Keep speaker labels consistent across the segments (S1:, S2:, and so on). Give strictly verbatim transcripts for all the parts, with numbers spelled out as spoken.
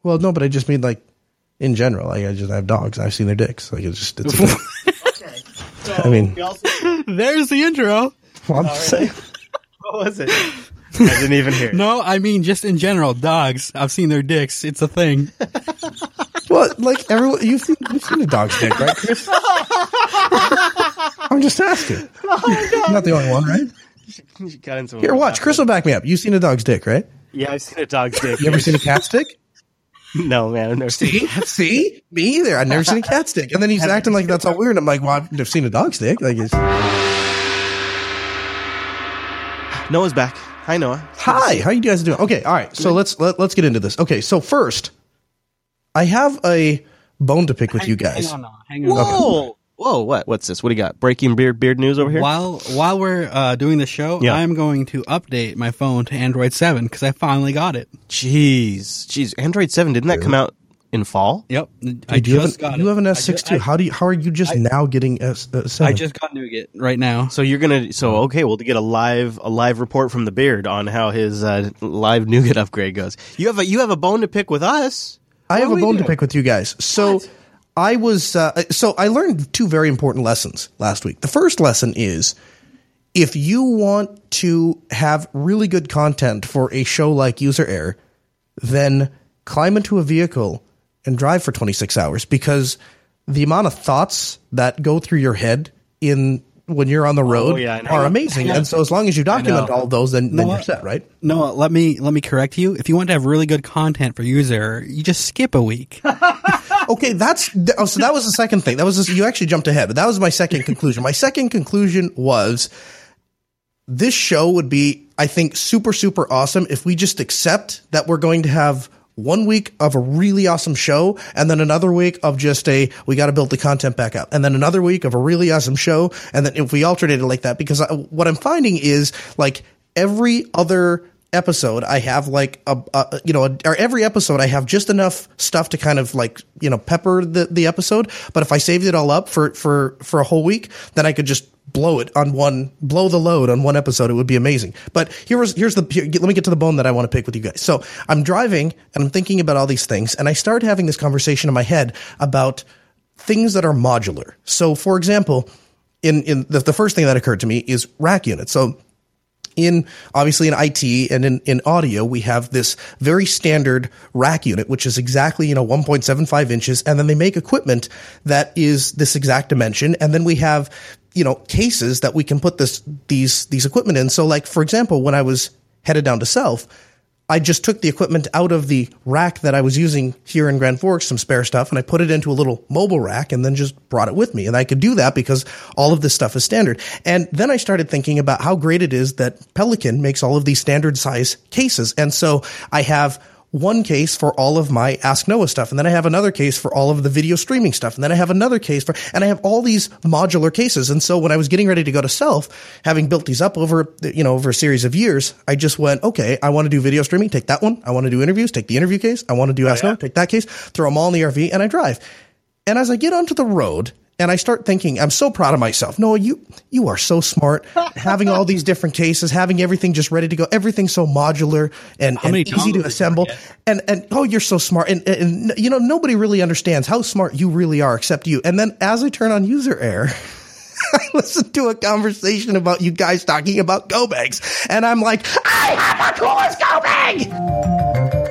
S1: Well, no, but I just mean like in general. Like I just I have dogs. I've seen their dicks. Like it's just it's. A
S2: okay. So
S1: I mean,
S2: also-
S3: there's the intro.
S1: Well, I'm
S2: Oh,
S1: just
S2: really?
S1: saying.
S2: What was it? I didn't even hear it.
S3: No, I mean just in general, dogs. I've seen their dicks. It's a thing.
S1: Well, like everyone, you've seen, you've seen a dog's dick, right, Chris? I'm just asking.
S2: Oh,
S1: You're not the only one, right?
S2: You got into
S1: Here, watch. Chris will back me up. You've seen a dog's dick, right?
S2: Yeah, I've seen a dog's dick.
S1: You ever seen a cat's dick?
S2: No, man. I've never seen
S1: See? See? Me either. I've never seen a cat's dick. And then he's acting like that's all weird. I'm like, well, I've never seen a dog's dick. Like, it's...
S2: Noah's back. Hi, Noah.
S1: Hi, how you guys doing? Okay, all right. So let's let, let's get into this. Okay, so first, I have a bone to pick with you guys.
S3: Hang on, now, hang on.
S2: Whoa. Whoa, what? What's this? What do you got? Breaking beard beard news over here?
S3: While while we're uh, doing the show,
S2: Yeah.
S3: I'm going to update my phone to Android seven because I finally got it.
S2: Jeez. Jeez. Android seven, didn't that come out in fall?
S3: Yep, I
S1: Do you have
S3: just
S1: an,
S3: got
S1: you
S3: it.
S1: have an
S3: I
S1: S six
S3: ju-
S1: too.
S3: I-
S1: How do you? How are you just
S3: I-
S1: now getting S uh, seven?
S3: I just got Nougat right now.
S2: So you're gonna so okay, well to get a live a live report from the beard on how his uh, live nougat upgrade goes. You have a you have a bone to pick with us.
S1: I
S2: What
S1: have
S2: do
S1: a
S2: we
S1: bone
S2: do?
S1: to pick with you guys. So
S2: What?
S1: I was uh, so I learned two very important lessons last week. The first lesson is if you want to have really good content for a show like User Error, then climb into a vehicle and drive for twenty-six hours, because the amount of thoughts that go through your head in when you're on the road
S2: yeah, I know.
S1: are amazing. And so as long as you document
S3: know.
S1: all of those, then, then
S3: No,
S1: you're set, right?
S3: No, let me let me correct you. If you want to have really good content for user, you just skip a week.
S1: Okay, that's th- oh, so that was the second thing. That was you actually jumped ahead, but that was my second conclusion. My second conclusion was this show would be, I think, super super awesome if we just accept that we're going to have one week of a really awesome show, and then another week of just a we got to build the content back up, and then another week of a really awesome show, and then if we alternate it like that, because I, what I'm finding is like every other episode I have like a, a you know a, or every episode I have just enough stuff to kind of like you know pepper the the episode, but if I saved it all up for for for a whole week, then I could just blow it on one blow the load on one episode. It would be amazing. But here's here's the here, let me get to the bone that I want to pick with you guys. So I'm driving and I'm thinking about all these things, and I started having this conversation in my head about things that are modular. So for example, in in the, the first thing that occurred to me is rack units. So in obviously in I T and in, in audio, we have this very standard rack unit, which is exactly, you know, one point seven five inches. And then they make equipment that is this exact dimension. And then we have, you know, cases that we can put this, these, these equipment in. So like, for example, when I was headed down to Self, I just took the equipment out of the rack that I was using here in Grand Forks, some spare stuff, and I put it into a little mobile rack and then just brought it with me. And I could do that because all of this stuff is standard. And then I started thinking about how great it is that Pelican makes all of these standard size cases. And so I have one case for all of my Ask Noah stuff, and then I have another case for all of the video streaming stuff, and then I have another case for, and I have all these modular cases. And so when I was getting ready to go to Self, having built these up over, you know, over a series of years, I just went, okay, I want to do video streaming, take that one. I want to do interviews, take the interview case. I want to do Ask Noah, take that case, throw them all in the R V, and I drive. And as I get onto the road, and I start thinking, I'm so proud of myself. Noah, you you are so smart. Having all these different cases, having everything just ready to go, everything so modular and, and
S3: many
S1: easy
S3: dongles
S1: to
S3: did you
S1: assemble.
S3: forget?
S1: And and oh, you're so smart. And, and and you know, nobody really understands how smart you really are except you. And then as I turn on User Error, I listen to a conversation about you guys talking about go bags, and I'm like, I have the coolest go bag.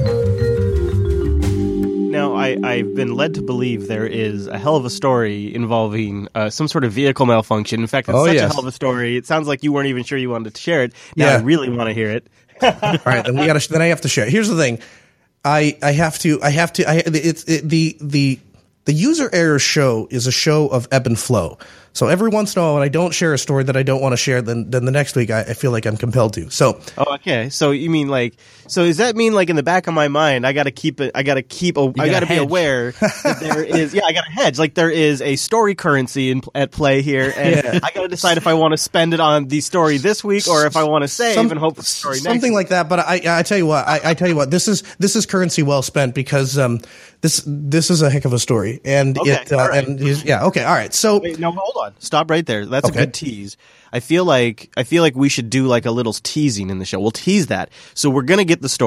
S2: Now, I, I've been led to believe there is a hell of a story involving uh, some sort of vehicle malfunction. In fact, it's
S1: Oh,
S2: such
S1: yes.
S2: a hell of a story. It sounds like you weren't even sure you wanted to share it. Now
S1: Yeah.
S2: I really want to hear it.
S1: All right, then we got to. Then I have to share. Here's the thing. I I have to. I have to. I it's it, the the the User Error show is a show of ebb and flow. So every once in a while, when I don't share a story that I don't want to share, then then the next week I, I feel like I'm compelled to. So
S2: Oh, okay. So you mean like, so does that mean like in the back of my mind, I got to keep it, I got to keep, a, I
S3: gotta
S2: got to be
S3: hedge.
S2: aware that there is, yeah, I got to hedge. Like there is a story currency in, at play here, and
S1: Yeah.
S2: I got to decide if I want to spend it on the story this week or if I want to save
S1: Some-
S2: and hope for the story next
S1: something
S2: week.
S1: like that. But I I tell you what, I, I tell you what, this is this is currency well spent, because um this this is a heck of a story, and
S2: Okay,
S1: it uh,
S2: all right.
S1: and he's- yeah okay all right so
S2: Wait, no, hold on. Stop right there. That's
S1: Okay.
S2: a good tease. I feel like I feel like we should do like a little teasing in the show. We'll tease that. So we're gonna get the story.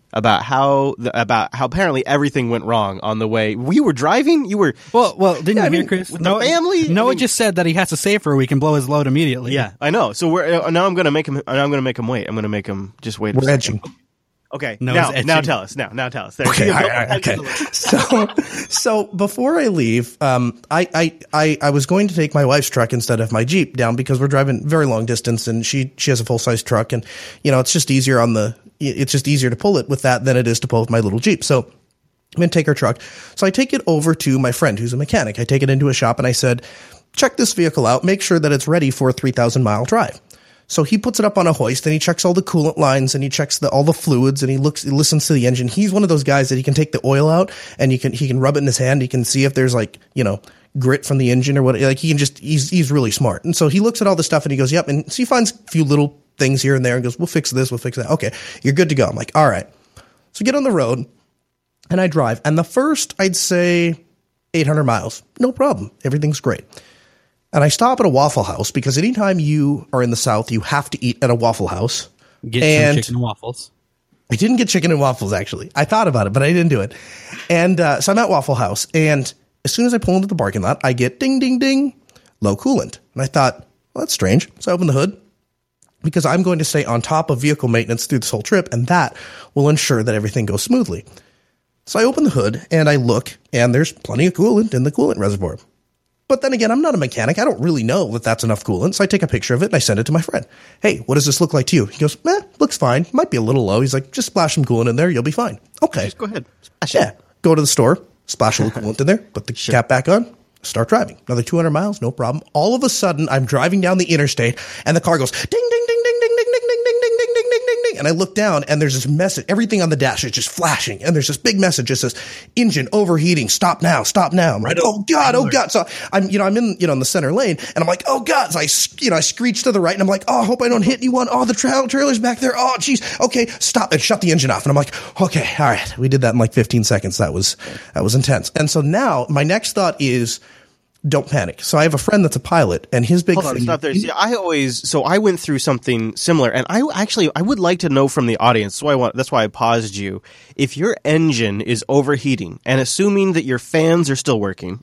S2: about how the, about how apparently everything went wrong on the way. We were driving. You were
S3: Well, well, didn't
S2: Yeah,
S3: you
S2: I
S3: hear,
S2: mean,
S3: Chris?
S2: with the family? I
S3: Noah
S2: mean-
S3: just said that he has to save for a week and blow his load immediately.
S2: yeah, I know. So we're uh, now I'm gonna make him. I'm gonna make him wait. I'm gonna make him just wait. a
S1: We're
S2: second.
S1: edging.
S2: Okay,
S3: No,
S2: now,
S3: it's
S2: now
S3: edging.
S2: tell us. Now, now tell us. There.
S1: Okay,
S2: You
S1: all
S2: go.
S1: right, all right, okay. So, so before I leave, um, I, I, I, I was going to take my wife's truck instead of my Jeep down because we're driving very long distance, and she, she has a full size truck, and you know it's just easier on the, it's just easier to pull it with that than it is to pull with my little Jeep. So I'm going to take her truck. So I take it over to my friend who's a mechanic. I take it into a shop, and I said, check this vehicle out, make sure that it's ready for a three thousand mile drive. So he puts it up on a hoist, and he checks all the coolant lines, and he checks the, all the fluids, and he looks, he listens to the engine. He's one of those guys that he can take the oil out, and he can he can rub it in his hand. He can see if there's like you know grit from the engine or what. Like he can just he's he's really smart. And so he looks at all the stuff, and he goes, "Yep." And so he finds a few little things here and there, and goes, "We'll fix this, we'll fix that." Okay, you're good to go. I'm like, all right. So get on the road, and I drive, and the first I'd say eight hundred miles, no problem, everything's great. And I stop at a Waffle House because anytime you are in the South, you have to eat at a Waffle House.
S3: Get
S1: and
S3: some chicken and waffles.
S1: I didn't get chicken and waffles, actually. I thought about it, but I didn't do it. And uh, so I'm at Waffle House, and as soon as I pull into the parking lot, I get ding, ding, ding, low coolant. And I thought, well, that's strange. So I open the hood because I'm going to stay on top of vehicle maintenance through this whole trip, and that will ensure that everything goes smoothly. So I open the hood, and I look, and there's plenty of coolant in the coolant reservoir. But then again, I'm not a mechanic. I don't really know that that's enough coolant. So I take a picture of it and I send it to my friend. Hey, what does this look like to you? He goes, eh, looks fine. Might be a little low. He's like, just splash some coolant in there. You'll be fine. Okay.
S2: Just go ahead. Splash it.
S1: Yeah. Go to the store, splash a little coolant in there, put the cap back on, start driving. Another two hundred miles, no problem. All of a sudden, I'm driving down the interstate and the car goes ding, ding, ding, ding, ding, ding, ding, ding, ding, ding, ding, ding, ding, ding, ding. And I look down and there's this message. Everything on the dash is just flashing. And there's this big message that says, engine overheating. Stop now. Stop now. I'm like, oh God, oh God. So I'm, you know, I'm in, you know, in the center lane and I'm like, oh God. So I, you know, I screech to the right and I'm like, oh, I hope I don't hit anyone. Oh, the tra- trailer's back there. Oh, geez. Okay. Stop and shut the engine off. And I'm like, okay. All right. We did that in like fifteen seconds. That was, that was intense. And so now my next thought is, don't panic. So I have a friend that's a pilot, and his big
S2: Hold on,
S1: thing.
S2: stop there. See, I always so I went through something similar, and I actually I would like to know from the audience. So I want that's why I paused you. If your engine is overheating, and assuming that your fans are still working,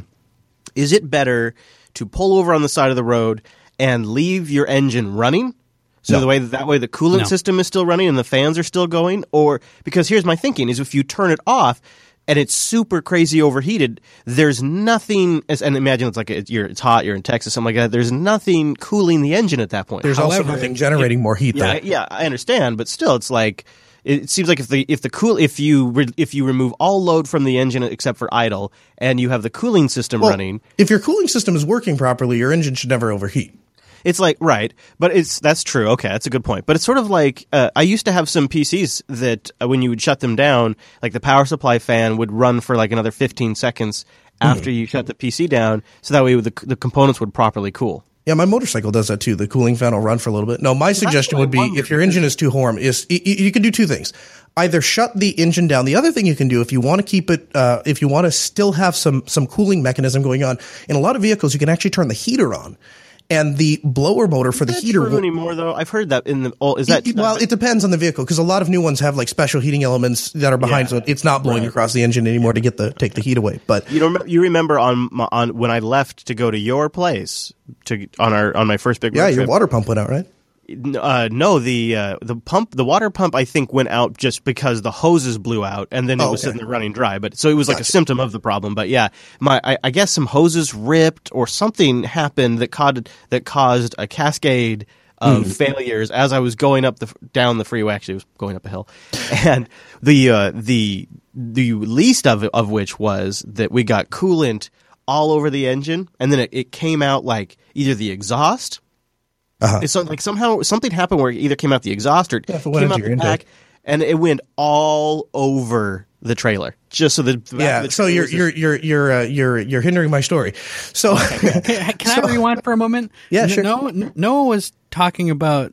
S2: is it better to pull over on the side of the road and leave your engine running? So
S1: No.
S2: the way that way the coolant
S3: No.
S2: system is still running and the fans are still going, or because here's my thinking: is if you turn it off. And it's super crazy overheated. There's nothing, and imagine it's like it's, you're, it's hot, you're in Texas, something like that. There's nothing cooling the engine at that point.
S1: There's also
S3: However,
S1: nothing generating more heat.
S2: yeah,
S1: though.
S2: I, yeah, I understand, but still, it's like it seems like if the if the cool if you re, if you remove all load from the engine except for idle, and you have the cooling system
S1: Well,
S2: running,
S1: if your cooling system is working properly, your engine should never overheat.
S2: it's like right. But it's that's true. Okay, that's a good point. But it's sort of like uh, I used to have some P Cs that uh, when you would shut them down, like the power supply fan would run for like another fifteen seconds after you shut the P C down, so that way the the components would properly cool.
S1: Yeah, my motorcycle does that too. The cooling fan will run for a little bit. No, my suggestion
S2: what I
S1: would be
S2: wondered,
S1: if your engine is too warm, is you, you can do two things. Either shut the engine down. The other thing you can do if you want to keep it, uh, if you want to still have some some cooling mechanism going on, in a lot of vehicles you can actually turn the heater on. And the blower motor for the
S2: Is that
S1: heater
S2: true
S1: will,
S2: anymore though? I've heard that in the oh, is that
S1: It- well, it depends on the vehicle because a lot of new ones have like special heating elements that are behind,
S2: Yeah.
S1: so it's not blowing across the engine anymore to get the take the heat away. But
S2: You know, you remember on my, on when I left to go to your place to on our on my first big
S1: yeah,
S2: road
S1: your
S2: trip.
S1: water pump went out, right?
S2: Uh, no, the uh, the pump, the water pump, I think went out just because the hoses blew out, and then it
S1: Oh,
S2: was
S1: okay.
S2: sitting there running dry. But so it was like
S1: Gotcha.
S2: a symptom of the problem. But yeah, my I, I guess some hoses ripped or something happened that caused that caused a cascade of
S1: Hmm.
S2: failures as I was going up the down the freeway. Actually, it was going up a hill, and the uh, the the least of it, of which was that we got coolant all over the engine, and then it, it came out like either the exhaust.
S1: Uh-huh.
S2: It's like somehow something happened where it either came out the exhaust or
S1: Yeah, if it went
S2: came
S1: into
S2: out
S1: your
S2: the
S1: intake.
S2: back, and it went all over the trailer. Just so the back of
S1: Yeah.
S2: the
S1: So
S2: trailer
S1: you're
S2: was
S1: you're you're you're uh, you're you're hindering my story. So
S3: Can, can I rewind for a moment?
S1: Yeah,
S3: N-
S1: sure.
S3: Noah, Noah was talking about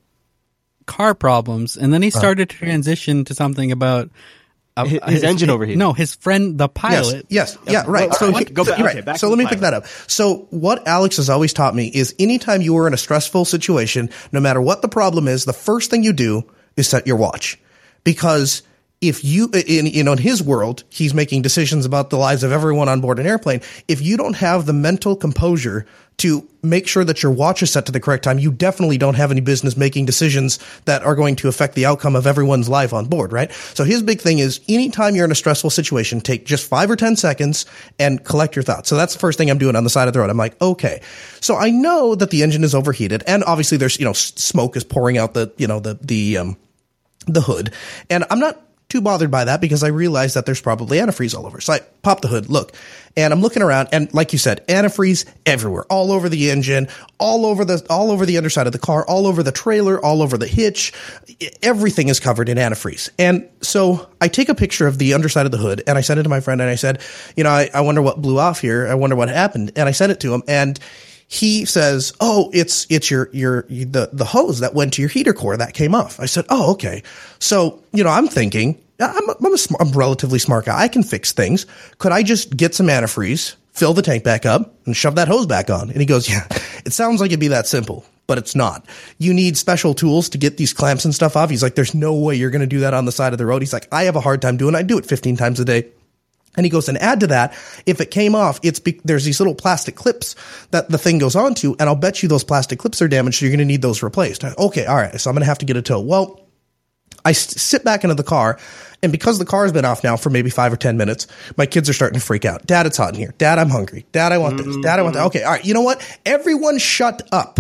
S3: car problems, and then he started to transition to something about uh,
S2: His- his engine overheating.
S3: No, his friend, the
S1: Yes,
S3: pilot.
S1: yes, yeah, right.
S2: Well,
S1: So,
S2: all right,
S1: he-
S2: go
S1: so
S2: back-
S1: you're
S2: okay,
S1: right.
S2: back
S1: So
S2: to
S1: let
S2: the
S1: me pick
S2: pilot.
S1: that up. So what Alex has always taught me is anytime you are in a stressful situation, no matter what the problem is, the first thing you do is set your watch. Because if you, in, you know, in his world, he's making decisions about the lives of everyone on board an airplane. If you don't have the mental composure to make sure that your watch is set to the correct time, you definitely don't have any business making decisions that are going to affect the outcome of everyone's life on board, right? So his big thing is anytime you're in a stressful situation, take just five or ten seconds and collect your thoughts. So that's the first thing I'm doing on the side of the road. I'm like, okay. So I know that the engine is overheated, and obviously there's, you know, smoke is pouring out the, you know, the, the, um, the hood. And I'm not too bothered by that because I realize that there's probably antifreeze all over. So I pop the hood, look, and I'm looking around, and like you said, antifreeze everywhere, all over the engine, all over the, all over the underside of the car, all over the trailer, all over the hitch. Everything is covered in antifreeze. And so I take a picture of the underside of the hood, and I send it to my friend, and I said, you know, I, I wonder what blew off here. I wonder what happened. And I sent it to him, and he says, oh, it's, it's your, your, the, the hose that went to your heater core that came off. I said, oh, okay. So, you know, I'm thinking, I'm a, I'm a, smart, I'm a relatively smart guy. I can fix things. Could I just get some antifreeze, fill the tank back up, and shove that hose back on? And he goes, yeah, it sounds like it'd be that simple, but it's not. You need special tools to get these clamps and stuff off. He's like, there's no way you're going to do that on the side of the road. He's like, I have a hard time doing it. I do it fifteen times a day. And he goes, and add to that, if it came off, it's be- there's these little plastic clips that the thing goes onto, and I'll bet you those plastic clips are damaged, so you're going to need those replaced. Okay, all right, so I'm going to have to get a tow. Well, I s- sit back into the car, and because the car's been off now for maybe five or ten minutes, my kids are starting to freak out. Dad, it's hot in here. Dad, I'm hungry. Dad, I want this. Dad, I want that. Okay, all right, you know what? Everyone shut up.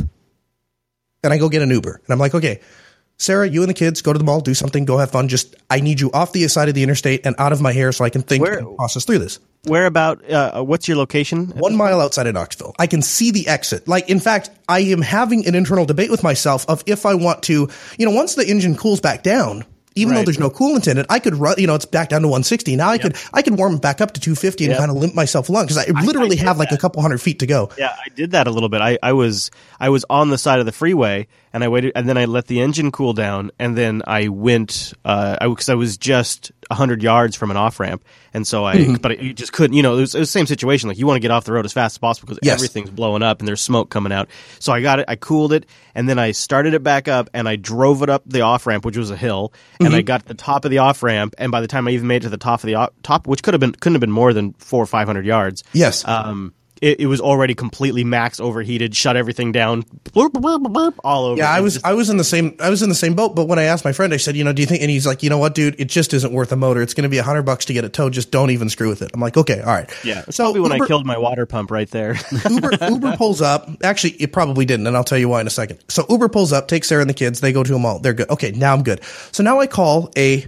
S1: And I go get an Uber. And I'm like, okay, Sarah, you and the kids go to the mall, do something, go have fun. Just, I need you off the side of the interstate and out of my hair so I can think
S2: Where,
S1: and process through this.
S2: Where about, uh, what's your location?
S1: One mile outside of Knoxville. I can see the exit. Like, in fact, I am having an internal debate with myself of if I want to, you know, once the engine cools back down, even
S2: right.
S1: though there's no coolant in it, I could run, you know, it's back down to one sixty. Now I yep. could, I could warm it back up to two fifty and yep. kind of limp myself along because I literally I, I have like that. a couple hundred feet to go.
S2: Yeah, I did that a little bit. I, I was, I was on the side of the freeway and I waited, and then I let the engine cool down, and then I went, uh, I, cause I was just a hundred yards from an off ramp. And so I, mm-hmm. but I, you just couldn't, you know, it was, it was the same situation. Like, you want to get off the road as fast as possible because yes. everything's blowing up and there's smoke coming out. So I got it, I cooled it, and then I started it back up and I drove it up the off ramp, which was a hill, and mm-hmm. I got to the top of the off ramp. And by the time I even made it to the top of the op- top, which could have been, couldn't have been more than four or five hundred yards.
S1: Yes.
S2: Um, It, it was already completely max overheated, shut everything down, blurp, blurp, blurp, all over.
S1: Yeah, I was just, I was in the same I was in the same boat. But when I asked my friend, I said, you know, do you think? And he's like, you know what, dude, it just isn't worth a motor. It's going to be a hundred bucks to get it towed. Just don't even screw with it. I'm like, okay, all right.
S2: Yeah, that's so probably when Uber, I killed my water pump right there.
S1: Uber Uber pulls up. Actually, it probably didn't, and I'll tell you why in a second. So Uber pulls up, takes Sarah and the kids. They go to a mall. They're good. Okay, now I'm good. So now I call a.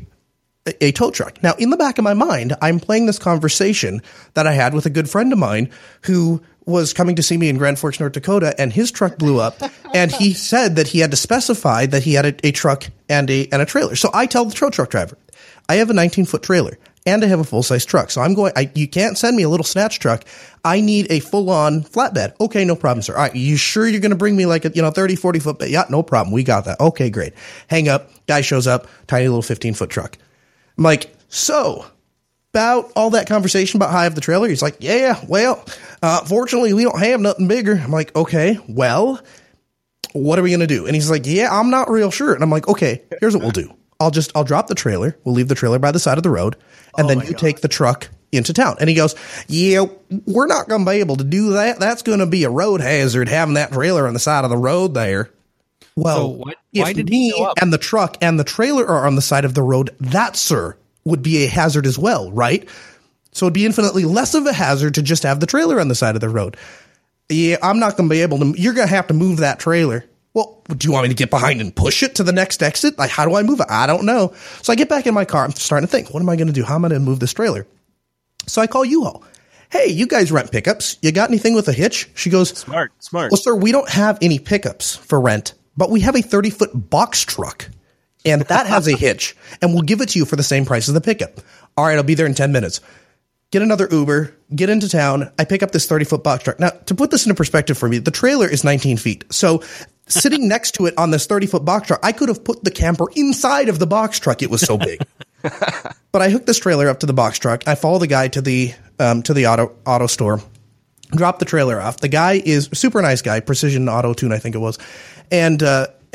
S1: a tow truck. Now, in the back of my mind, I'm playing this conversation that I had with a good friend of mine who was coming to see me in Grand Forks, North Dakota, and his truck blew up, and he said that he had to specify that he had a, a truck and a and a trailer. So I tell the tow truck driver, I have a nineteen-foot trailer, and I have a full-size truck. So I'm going, I, you can't send me a little snatch truck. I need a full-on flatbed. Okay, no problem, sir. All right, you sure you're going to bring me like a, you know, thirty, forty-foot bed? Yeah, no problem. We got that. Okay, great. Hang up. Guy shows up, tiny little fifteen-foot truck. I'm like, so, about all that conversation about how I have the trailer? He's like, yeah, well, uh, fortunately, we don't have nothing bigger. I'm like, okay, well, what are we going to do? And he's like, yeah, I'm not real sure. And I'm like, okay, here's what we'll do. I'll just, I'll drop the trailer. We'll leave the trailer by the side of the road. And oh then you God. take the truck into town. And he goes, yeah, we're not going to be able to do that. That's going to be a road hazard having that trailer on the side of the road there. Well,
S3: so what, why
S1: if
S3: did
S1: me
S3: he go up?
S1: and the truck and the trailer are on the side of the road, that, sir, would be a hazard as well, right? So it'd be infinitely less of a hazard to just have the trailer on the side of the road. Yeah, I'm not going to be able to. You're going to have to move that trailer. Well, do you want me to get behind and push it to the next exit? Like, how do I move it? I don't know. So I get back in my car. I'm starting to think, what am I going to do? How am I going to move this trailer? So I call U-Haul. Hey, you guys rent pickups. You got anything with a hitch? She goes,
S2: smart, smart.
S1: Well, sir, we don't have any pickups for rent, but we have a thirty-foot box truck, and that has a hitch, and we'll give it to you for the same price as the pickup. All right, I'll be there in ten minutes. Get another Uber, get into town. I pick up this thirty-foot box truck. Now, to put this into perspective for me, the trailer is nineteen feet. So sitting next to it on this thirty-foot box truck, I could have put the camper inside of the box truck. It was so big. But I hooked this trailer up to the box truck. I follow the guy to the um, to the auto auto store, drop the trailer off. The guy is a super nice guy, Precision Auto Tune, I think it was. And uh,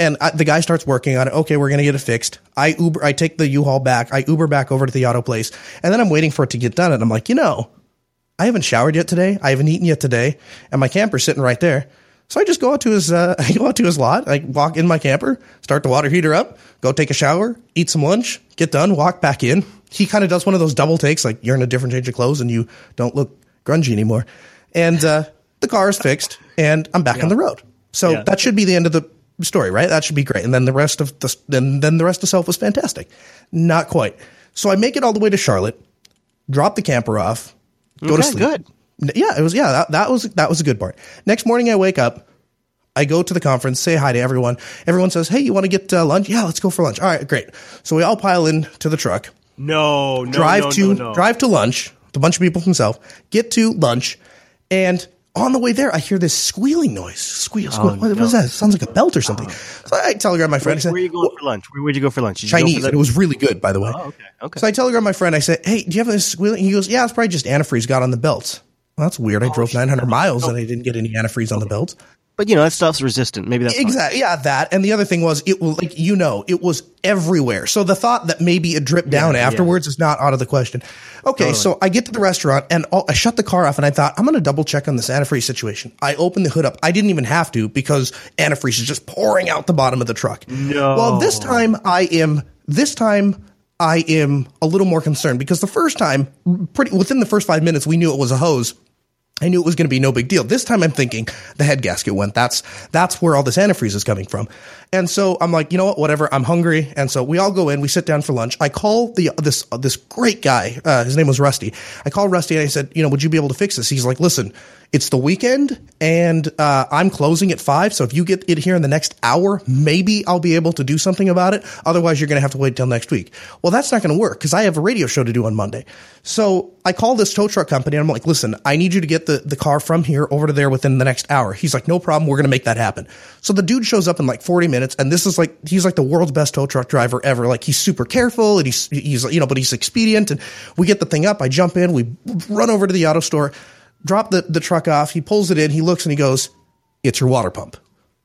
S1: And I, the guy starts working on it. Okay, we're going to get it fixed. I Uber, I take the U-Haul back. I Uber back over to the auto place. And then I'm waiting for it to get done. And I'm like, you know, I haven't showered yet today. I haven't eaten yet today. And my camper's sitting right there. So I just go out to his, uh, I go out to his lot. I walk in my camper, start the water heater up, go take a shower, eat some lunch, get done, walk back in. He kind of does one of those double takes, like you're in a different change of clothes and you don't look grungy anymore. And, uh, the car is fixed and I'm back
S2: yeah.
S1: on the road. So
S2: yeah.
S1: that should be the end of the story, right? That should be great. And then the rest of the, then, then the rest of self was fantastic. Not quite. So I make it all the way to Charlotte, drop the camper off, go
S2: okay,
S1: to sleep.
S2: Good.
S1: Yeah, it was, yeah, that, that was, that was a good part. Next morning I wake up, I go to the conference, say hi to everyone. Everyone says, hey, you want to get uh, lunch? Yeah, let's go for lunch. All right, great. So we all pile in to the truck.
S2: No, no,
S1: drive
S2: no,
S1: to,
S2: no, no.
S1: Drive to lunch, with a bunch of people from South, get to lunch, and on the way there, I hear this squealing noise. Squeal, squeal.
S2: Oh,
S1: what,
S2: no.
S1: what is that? It sounds like a belt or something. So I telegram my friend.
S2: Where,
S1: I said,
S2: where are you going for lunch? Where would you go for lunch? Did you go
S1: Chinese.
S2: for the-
S1: And it was really good, by the way.
S2: Oh, okay, okay.
S1: So I telegram my friend. I said, hey, do you have this squealing? He goes, yeah, it's probably just antifreeze got on the belts. Well, that's weird. I
S2: Oh,
S1: drove nine hundred miles and I didn't get any antifreeze on the belt.
S2: But, you know, that stuff's resistant. Maybe that's fine.
S1: Exactly. Yeah, that. And the other thing was, it was like, you know, it was everywhere. So the thought that maybe it dripped down
S2: Yeah,
S1: afterwards is not out of the question. Okay,
S2: Totally.
S1: so I get to the restaurant and all, I shut the car off and I thought, I'm going to double check on this antifreeze situation. I opened the hood up. I didn't even have to because antifreeze is just pouring out the bottom of the truck.
S2: No.
S1: Well, this time I am, this time I am a little more concerned because the first time, pretty within the first five minutes, we knew it was a hose. I knew it was going to be no big deal. This time I'm thinking the head gasket went. That's that's where all this antifreeze is coming from. And so I'm like, you know what, whatever. I'm hungry. And so we all go in. We sit down for lunch. I call the this uh, this great guy. Uh, his name was Rusty. I called Rusty and I said, you know, would you be able to fix this? He's like, listen, it's the weekend and uh, I'm closing at five. So if you get it here in the next hour, maybe I'll be able to do something about it. Otherwise, you're going to have to wait till next week. Well, that's not going to work because I have a radio show to do on Monday. So I call this tow truck company and I'm like, listen, I need you to get the, the car from here over to there within the next hour. He's like, no problem. We're going to make that happen. So the dude shows up in like forty minutes. And this is like, he's like the world's best tow truck driver ever. Like he's super careful and he's, he's, you know, but he's expedient. And we get the thing up. I jump in, we run over to the auto store, drop the, the truck off. He pulls it in. He looks and he goes, it's your water pump.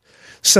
S1: So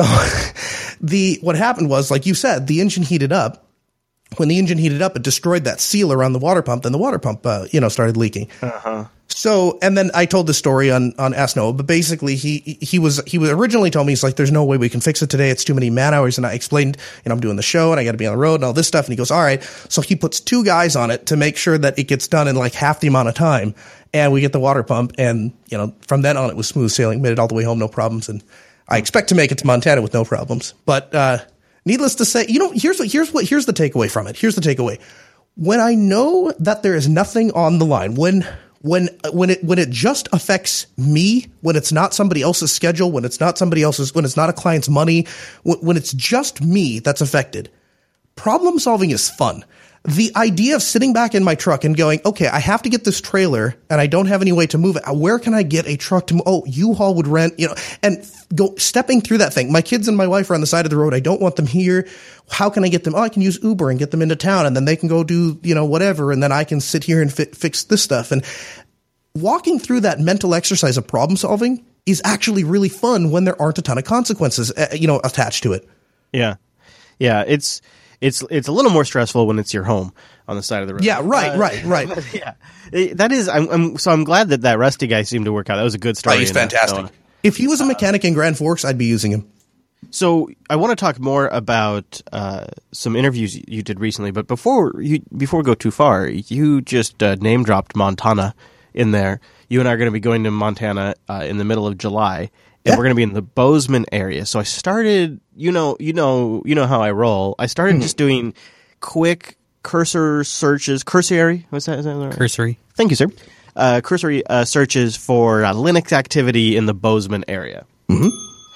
S1: the, what happened was, like you said, the engine heated up. When the engine heated up, it destroyed that seal around the water pump. Then the water pump, uh, you know, started leaking. Uh-huh. So, and then I told the story on, on Ask Noah, but basically he, he was, he was originally told me, he's like, there's no way we can fix it today. It's too many man hours. And I explained, you know, I'm doing the show and I got to be on the road and all this stuff. And he goes, all right. So he puts two guys on it to make sure that it gets done in like half the amount of time. And we get the water pump. And, you know, from then on, it was smooth sailing, made it all the way home, no problems. And I expect to make it to Montana with no problems. But, uh, needless to say, you know, here's what, here's what, here's the takeaway from it. Here's the takeaway. When I know that there is nothing on the line, when, when, when it, when it just affects me, when it's not somebody else's schedule, when it's not somebody else's, when it's not a client's money, when, when it's just me that's affected, problem solving is fun. The idea of sitting back in my truck and going, okay, I have to get this trailer and I don't have any way to move it. Where can I get a truck to move? Oh, U-Haul would rent, you know, and go stepping through that thing. My kids and my wife are on the side of the road. I don't want them here. How can I get them? Oh, I can use Uber and get them into town and then they can go do, you know, whatever. And then I can sit here and fi- fix this stuff. And walking through that mental exercise of problem solving is actually really fun when there aren't a ton of consequences, uh, you know, attached to it.
S2: Yeah. Yeah. It's, It's it's a little more stressful when it's your home on the side of the road.
S1: Yeah, right,
S2: uh,
S1: right, right.
S2: Yeah, that is. I'm, I'm so I'm glad that that Rusty guy seemed to work out. That was a good story.
S1: Oh, he's fantastic.
S2: So,
S1: if he was a mechanic in Grand Forks, I'd be using him.
S2: so I want to talk more about uh, some interviews you did recently. But before you before we go too far, you just uh, name dropped Montana in there. You and I are going to be going to Montana uh, in the middle of July. And
S1: Yeah.
S2: we're going to be in the Bozeman area. So I started, you know, you know, you know how I roll. I started
S1: Mm-hmm.
S2: just doing quick cursor searches, cursory. What's that? Is that right?
S3: Cursory.
S2: Thank you, sir. Uh, cursory uh, searches for uh, Linux activity in the Bozeman area.
S1: Mm-hmm.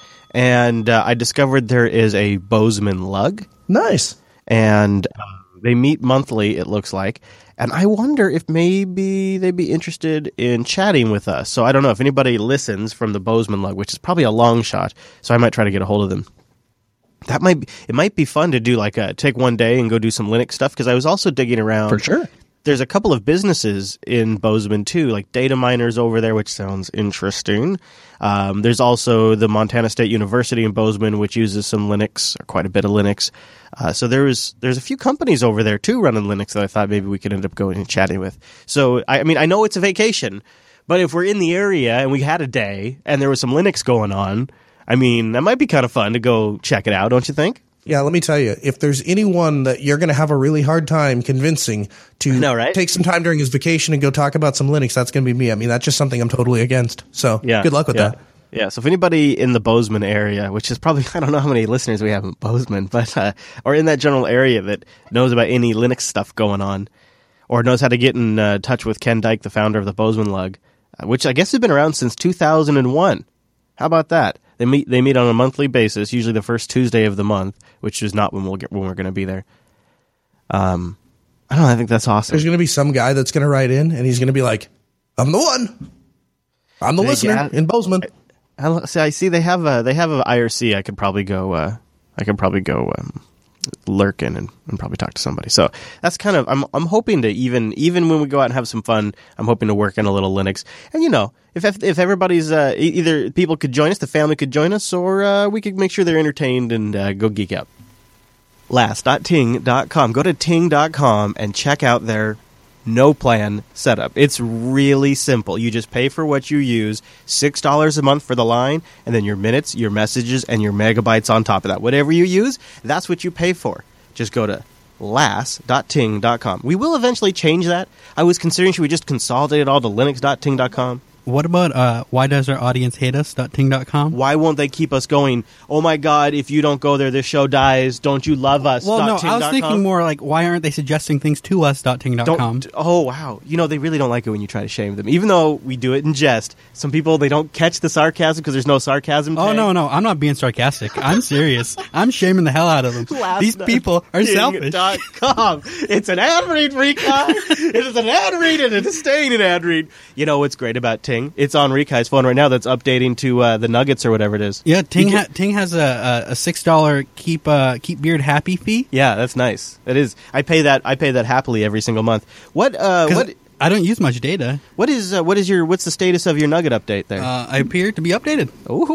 S2: And uh, I discovered there is a Bozeman lug,
S1: Nice.
S2: and uh, they meet monthly, it looks like. And I wonder if maybe they'd be interested in chatting with us. So I don't know if anybody listens from the Bozeman lug, which is probably a long shot. So I might try to get a hold of them. That might be, it might be fun to do like a take one day and go do some Linux stuff, because I was also digging around
S1: For sure.
S2: there's a couple of businesses in Bozeman too, like data miners over there, which sounds interesting. Um, there's also the Montana State University in Bozeman, which uses some Linux, or quite a bit of Linux. Uh, so there was, there's a few companies over there too running Linux that I thought maybe we could end up going and chatting with. So, I, I mean, I know it's a vacation, but if we're in the area and we had a day and there was some Linux going on, I mean, that might be kind of fun to go check it out, don't you think?
S1: Yeah, let me tell you, if there's anyone that you're going to have a really hard time convincing to
S2: know, right?
S1: take some time during his vacation and go talk about some Linux, that's going to be me. I mean, that's just something I'm totally against. So
S2: yeah,
S1: good luck with
S2: yeah.
S1: that.
S2: Yeah, so if anybody in the Bozeman area, which is probably, I don't know how many listeners we have in Bozeman, but uh, or in that general area that knows about any Linux stuff going on, or knows how to get in uh, touch with Ken Dyke, the founder of the Bozeman Lug, uh, which I guess has been around since two thousand one. How about that? They meet they meet on a monthly basis, usually the first Tuesday of the month, which is not when we'll get when we're going to be there. Um, I don't know. I think that's awesome.
S1: There's going to be some guy that's going to write in, and he's going to be like, "I'm the one. I'm the
S2: They
S1: listener
S2: got-
S1: in Bozeman."
S2: I see. I see. They have a they have a I R C. I could probably go. Uh, I could probably go um, lurk in and, and probably talk to somebody. So that's kind of. I'm I'm hoping to even even when we go out and have some fun. I'm hoping to work in a little Linux. And you know, if if, if everybody's uh, e- either people could join us, the family could join us, or uh, we could make sure they're entertained and uh, go geek out. last dot ting dot com. Go to ting dot com and check out their no plan setup. It's really simple. You just pay for what you use, six dollars a month for the line, and then your minutes, your messages, and your megabytes on top of that. Whatever you use, that's what you pay for. Just go to last dot ting dot com. We will eventually change that. I was considering, should we just consolidate it all to linux dot ting dot com?
S3: What about uh, why does our audience hate us dot ting dot com?
S2: Why won't they keep us going? Oh my God, if you don't go there, this show dies. Don't you love us?
S3: Well, no,
S2: ting
S3: I was
S2: dot
S3: thinking
S2: com?
S3: more like, why aren't they suggesting things to us dot ting dot com?
S2: Don't, oh, wow. You know, they really don't like it when you try to shame them. Even though we do it in jest, some people, they don't catch the sarcasm because there's no sarcasm
S3: Oh,
S2: tag.
S3: no, no, I'm not being sarcastic. I'm serious. I'm shaming the hell out of them. These people are selfish.
S2: Dot com. It's an ad read, Recon. It is an ad read, and it is staying an ad read. You know what's great about Ting? It's on Recon phone right now that's updating to uh, the Nuggets or whatever it is.
S3: Yeah, Ting
S2: You
S3: ha- Ting has a, a, a six dollar keep uh, keep beard happy fee.
S2: Yeah, that's nice. It is. I pay that. I pay that happily every single month. What? Uh,
S3: 'Cause
S2: what?
S3: I don't use much data.
S2: What is? Uh, what is your? What's the status of your Nugget update there?
S3: Uh, I appear to be updated.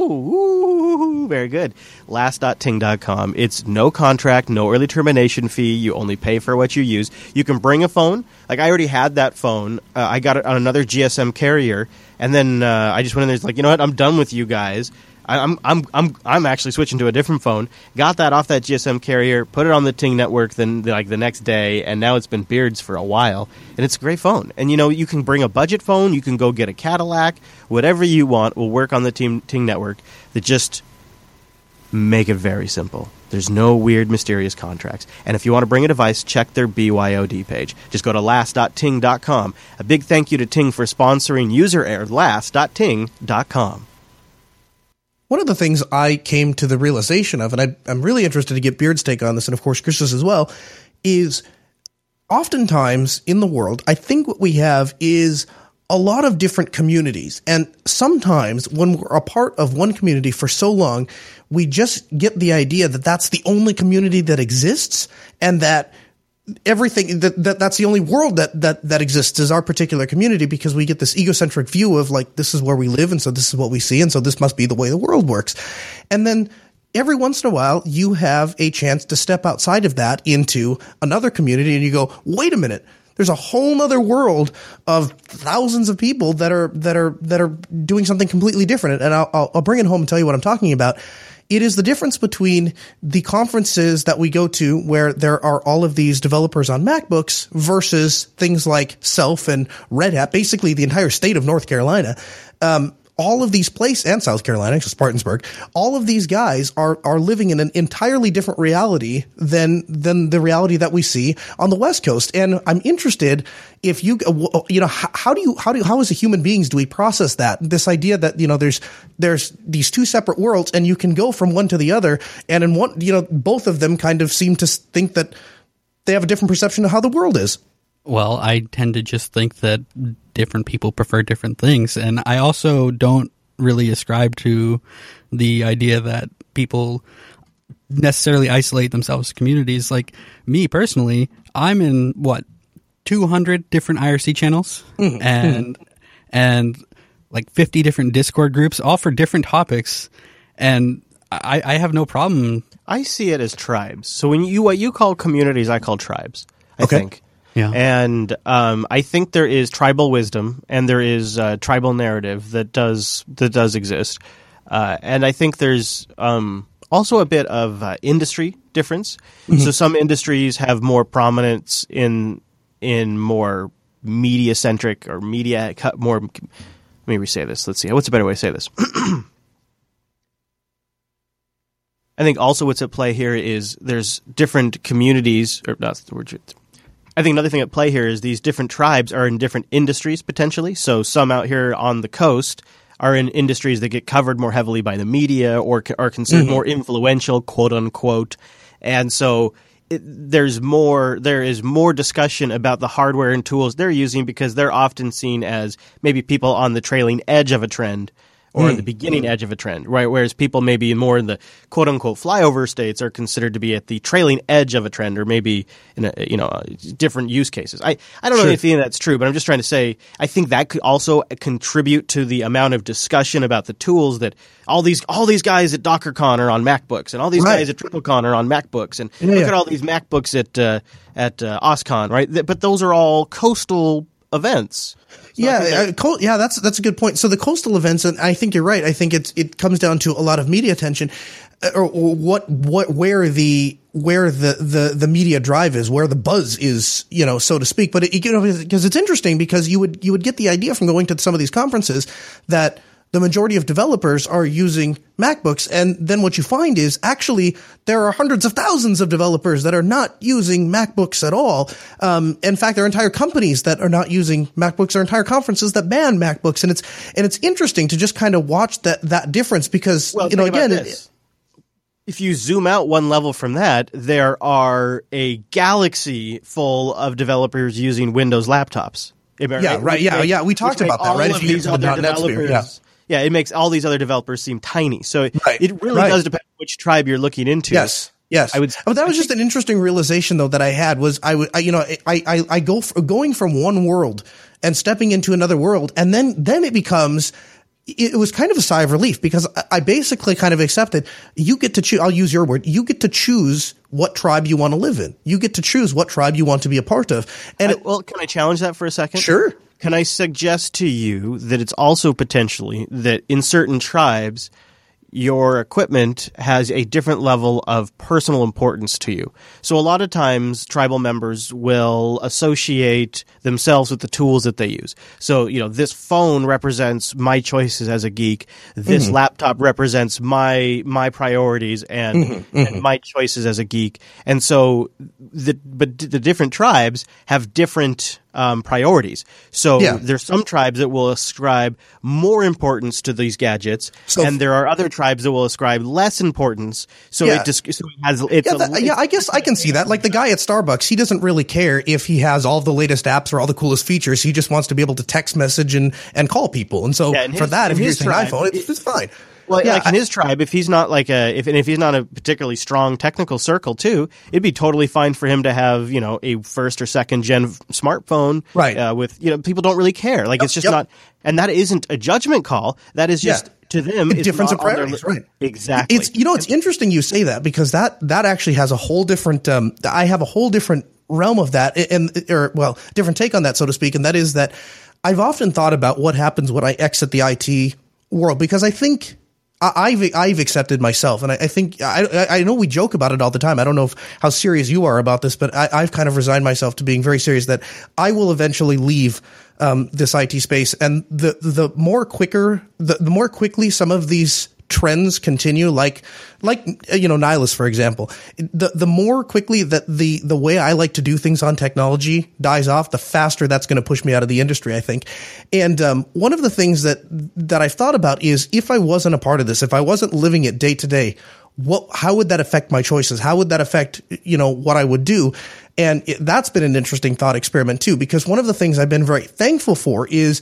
S2: Ooh, ooh, very good. last dot ting dot com. It's no contract, no early termination fee. You only pay for what you use. You can bring a phone. Like, I already had that phone. Uh, I got it on another G S M carrier, and then uh, I just went in there. It's like, you know what? I'm done with you guys. I, I'm I'm I'm I'm actually switching to a different phone. Got that off that G S M carrier. Put it on the Ting network. Then like the next day, and now it's been Beards for a while, and it's a great phone. And you know, you can bring a budget phone. You can go get a Cadillac. Whatever you want will work on the Ting Ting network. That just make it very simple. There's no weird, mysterious contracts. And if you want to bring a device, check their B Y O D page. Just go to last dot ting dot com. A big thank you to Ting for sponsoring User Air. last dot ting dot com.
S1: One of the things I came to the realization of, and I, I'm really interested to get Beard's take on this, and of course Chris's as well, is oftentimes in the world, I think what we have is a lot of different communities. And sometimes when we're a part of one community for so long, we just get the idea that that's the only community that exists, and that everything that, that that's the only world that, that, that exists is our particular community, because we get this egocentric view of like, this is where we live. And so this is what we see. And so this must be the way the world works. And then every once in a while you have a chance to step outside of that into another community, and you go, wait a minute. There's a whole nother world of thousands of people that are, that are, that are doing something completely different. And I'll, I'll, I'll bring it home and tell you what I'm talking about. It is the difference between the conferences that we go to where there are all of these developers on MacBooks versus things like Self and Red Hat, basically the entire state of North Carolina. Um, all of these places, and South Carolina, Spartansburg, all of these guys are are living in an entirely different reality than than the reality that we see on the West Coast. And I'm interested if you you know how, how do you how do how as a human beings do we process that, this idea that you know there's there's these two separate worlds, and you can go from one to the other, and in one you know both of them kind of seem to think that they have a different perception of how the world is.
S3: Well, I tend to just think that different people prefer different things. And I also don't really ascribe to the idea that people necessarily isolate themselves as communities. Like me personally, I'm in, what, two hundred different I R C channels mm-hmm. and and like fifty different Discord groups, all for different topics. And I, I have no problem.
S2: I see it as tribes. So when you what you call communities, I call tribes. I
S1: okay.
S2: think.
S3: Yeah.
S2: And um, I think there is tribal wisdom and there is uh, tribal narrative that does that does exist. Uh, and I think there's um, also a bit of uh, industry difference. Mm-hmm. So some industries have more prominence in in more media centric or media more. Let me re-say this. Let's see. What's a better way to say this? I think also what's at play here is there's different communities, or not the word. I think another thing at play here is these different tribes are in different industries potentially. So some out here on the coast are in industries that get covered more heavily by the media or are considered mm-hmm. more influential, quote unquote. And so it, there's more, there is more discussion about the hardware and tools they're using because they're often seen as maybe people on the trailing edge of a trend. Or mm. the beginning mm. edge of a trend, right? Whereas people maybe more in the quote-unquote flyover states are considered to be at the trailing edge of a trend, or maybe in a, you know different use cases. I, I don't know
S1: sure.
S2: anything that's true, but I'm just trying to say I think that could also contribute to the amount of discussion about the tools that all these all these guys at DockerCon are on MacBooks, and all these right. guys at TripleCon are on MacBooks, and yeah, look yeah. at all these MacBooks at uh, at uh, OSCON, right? But those are all coastal events. So
S1: yeah,
S2: that-
S1: uh, co- yeah, that's that's a good point. So the coastal events, and I think you're right. I think it's it comes down to a lot of media attention, uh, or, or what what where the where the, the the media drive is, where the buzz is, you know, so to speak. But it, you know, because it's interesting because you would you would get the idea from going to some of these conferences that the majority of developers are using MacBooks. And then what you find is actually there are hundreds of thousands of developers that are not using MacBooks at all. Um, in fact, there are entire companies that are not using MacBooks, or entire conferences that ban MacBooks. And it's, and it's interesting to just kind of watch that, that difference because,
S2: well,
S1: you know, again, it,
S2: if you zoom out one level from that, there are a galaxy full of developers using Windows laptops.
S1: Yeah, right. Yeah, yeah. We talked about that, right?
S2: If you use other developers, yeah. Yeah, it makes all these other developers seem tiny. So
S1: right,
S2: it really
S1: right.
S2: does depend on which tribe you're looking into.
S1: Yes, yes.
S2: I would.
S1: But that was
S2: I
S1: just an interesting realization, though, that I had was I would, I, you know, I, I, I go for, going from one world and stepping into another world, and then then it becomes. It was kind of a sigh of relief because I basically kind of accepted you get to choose. I'll use your word. You get to choose what tribe you want to live in. You get to choose what tribe you want to be a part of. And
S2: I,
S1: it,
S2: well, can I challenge that for a second?
S1: Sure.
S2: Can I suggest to you that it's also potentially that in certain tribes, your equipment has a different level of personal importance to you. So a lot of times tribal members will associate themselves with the tools that they use. So, you know, this phone represents my choices as a geek. This mm-hmm. laptop represents my my priorities and, mm-hmm. and my choices as a geek. And so the but the different tribes have different Um, priorities. So
S1: yeah.
S2: there's some tribes that will ascribe more importance to these gadgets,
S1: so,
S2: and there are other tribes that will ascribe less importance. So
S1: yeah.
S2: it just so it has it's
S1: yeah,
S2: a,
S1: that, yeah, I guess I can see that. Like the guy at Starbucks, he doesn't really care if he has all the latest apps or all the coolest features. He just wants to be able to text message and, and call people. And so
S2: yeah, and
S1: for
S2: his,
S1: that, if you're using an
S2: tribe,
S1: iPhone, it's, it's fine.
S2: Well,
S1: yeah,
S2: like in
S1: I,
S2: his tribe, if he's not like a, if and if he's not a particularly strong technical circle too, it'd be totally fine for him to have, you know, a first or second gen smartphone,
S1: right?
S2: Uh, with, you know, people don't really care. Like
S1: yep,
S2: it's just
S1: yep.
S2: not, and that isn't a judgment call. That is just
S1: yeah.
S2: to them, it's
S1: difference of
S2: not on
S1: priorities,
S2: their,
S1: right?
S2: Exactly.
S1: It's, you know, it's interesting you say that because that that actually has a whole different. Um, I have a whole different realm of that, and or well, different take on that, so to speak, and that is that I've often thought about what happens when I exit the I T world because I think. I've I've accepted myself, and I, I think I I know we joke about it all the time. I don't know if, how serious you are about this, but I, I've kind of resigned myself to being very serious that I will eventually leave um, this I T space, and the the more quicker the, the more quickly some of these trends continue, like like you know Nihilus, for example, the the more quickly that the the way I like to do things on technology dies off, the faster that's going to push me out of the industry, I think. And um, one of the things that that I've thought about is if I wasn't a part of this, if I wasn't living it day to day, what how would that affect my choices? How would that affect you know what I would do? And it, that's been an interesting thought experiment too, because one of the things I've been very thankful for is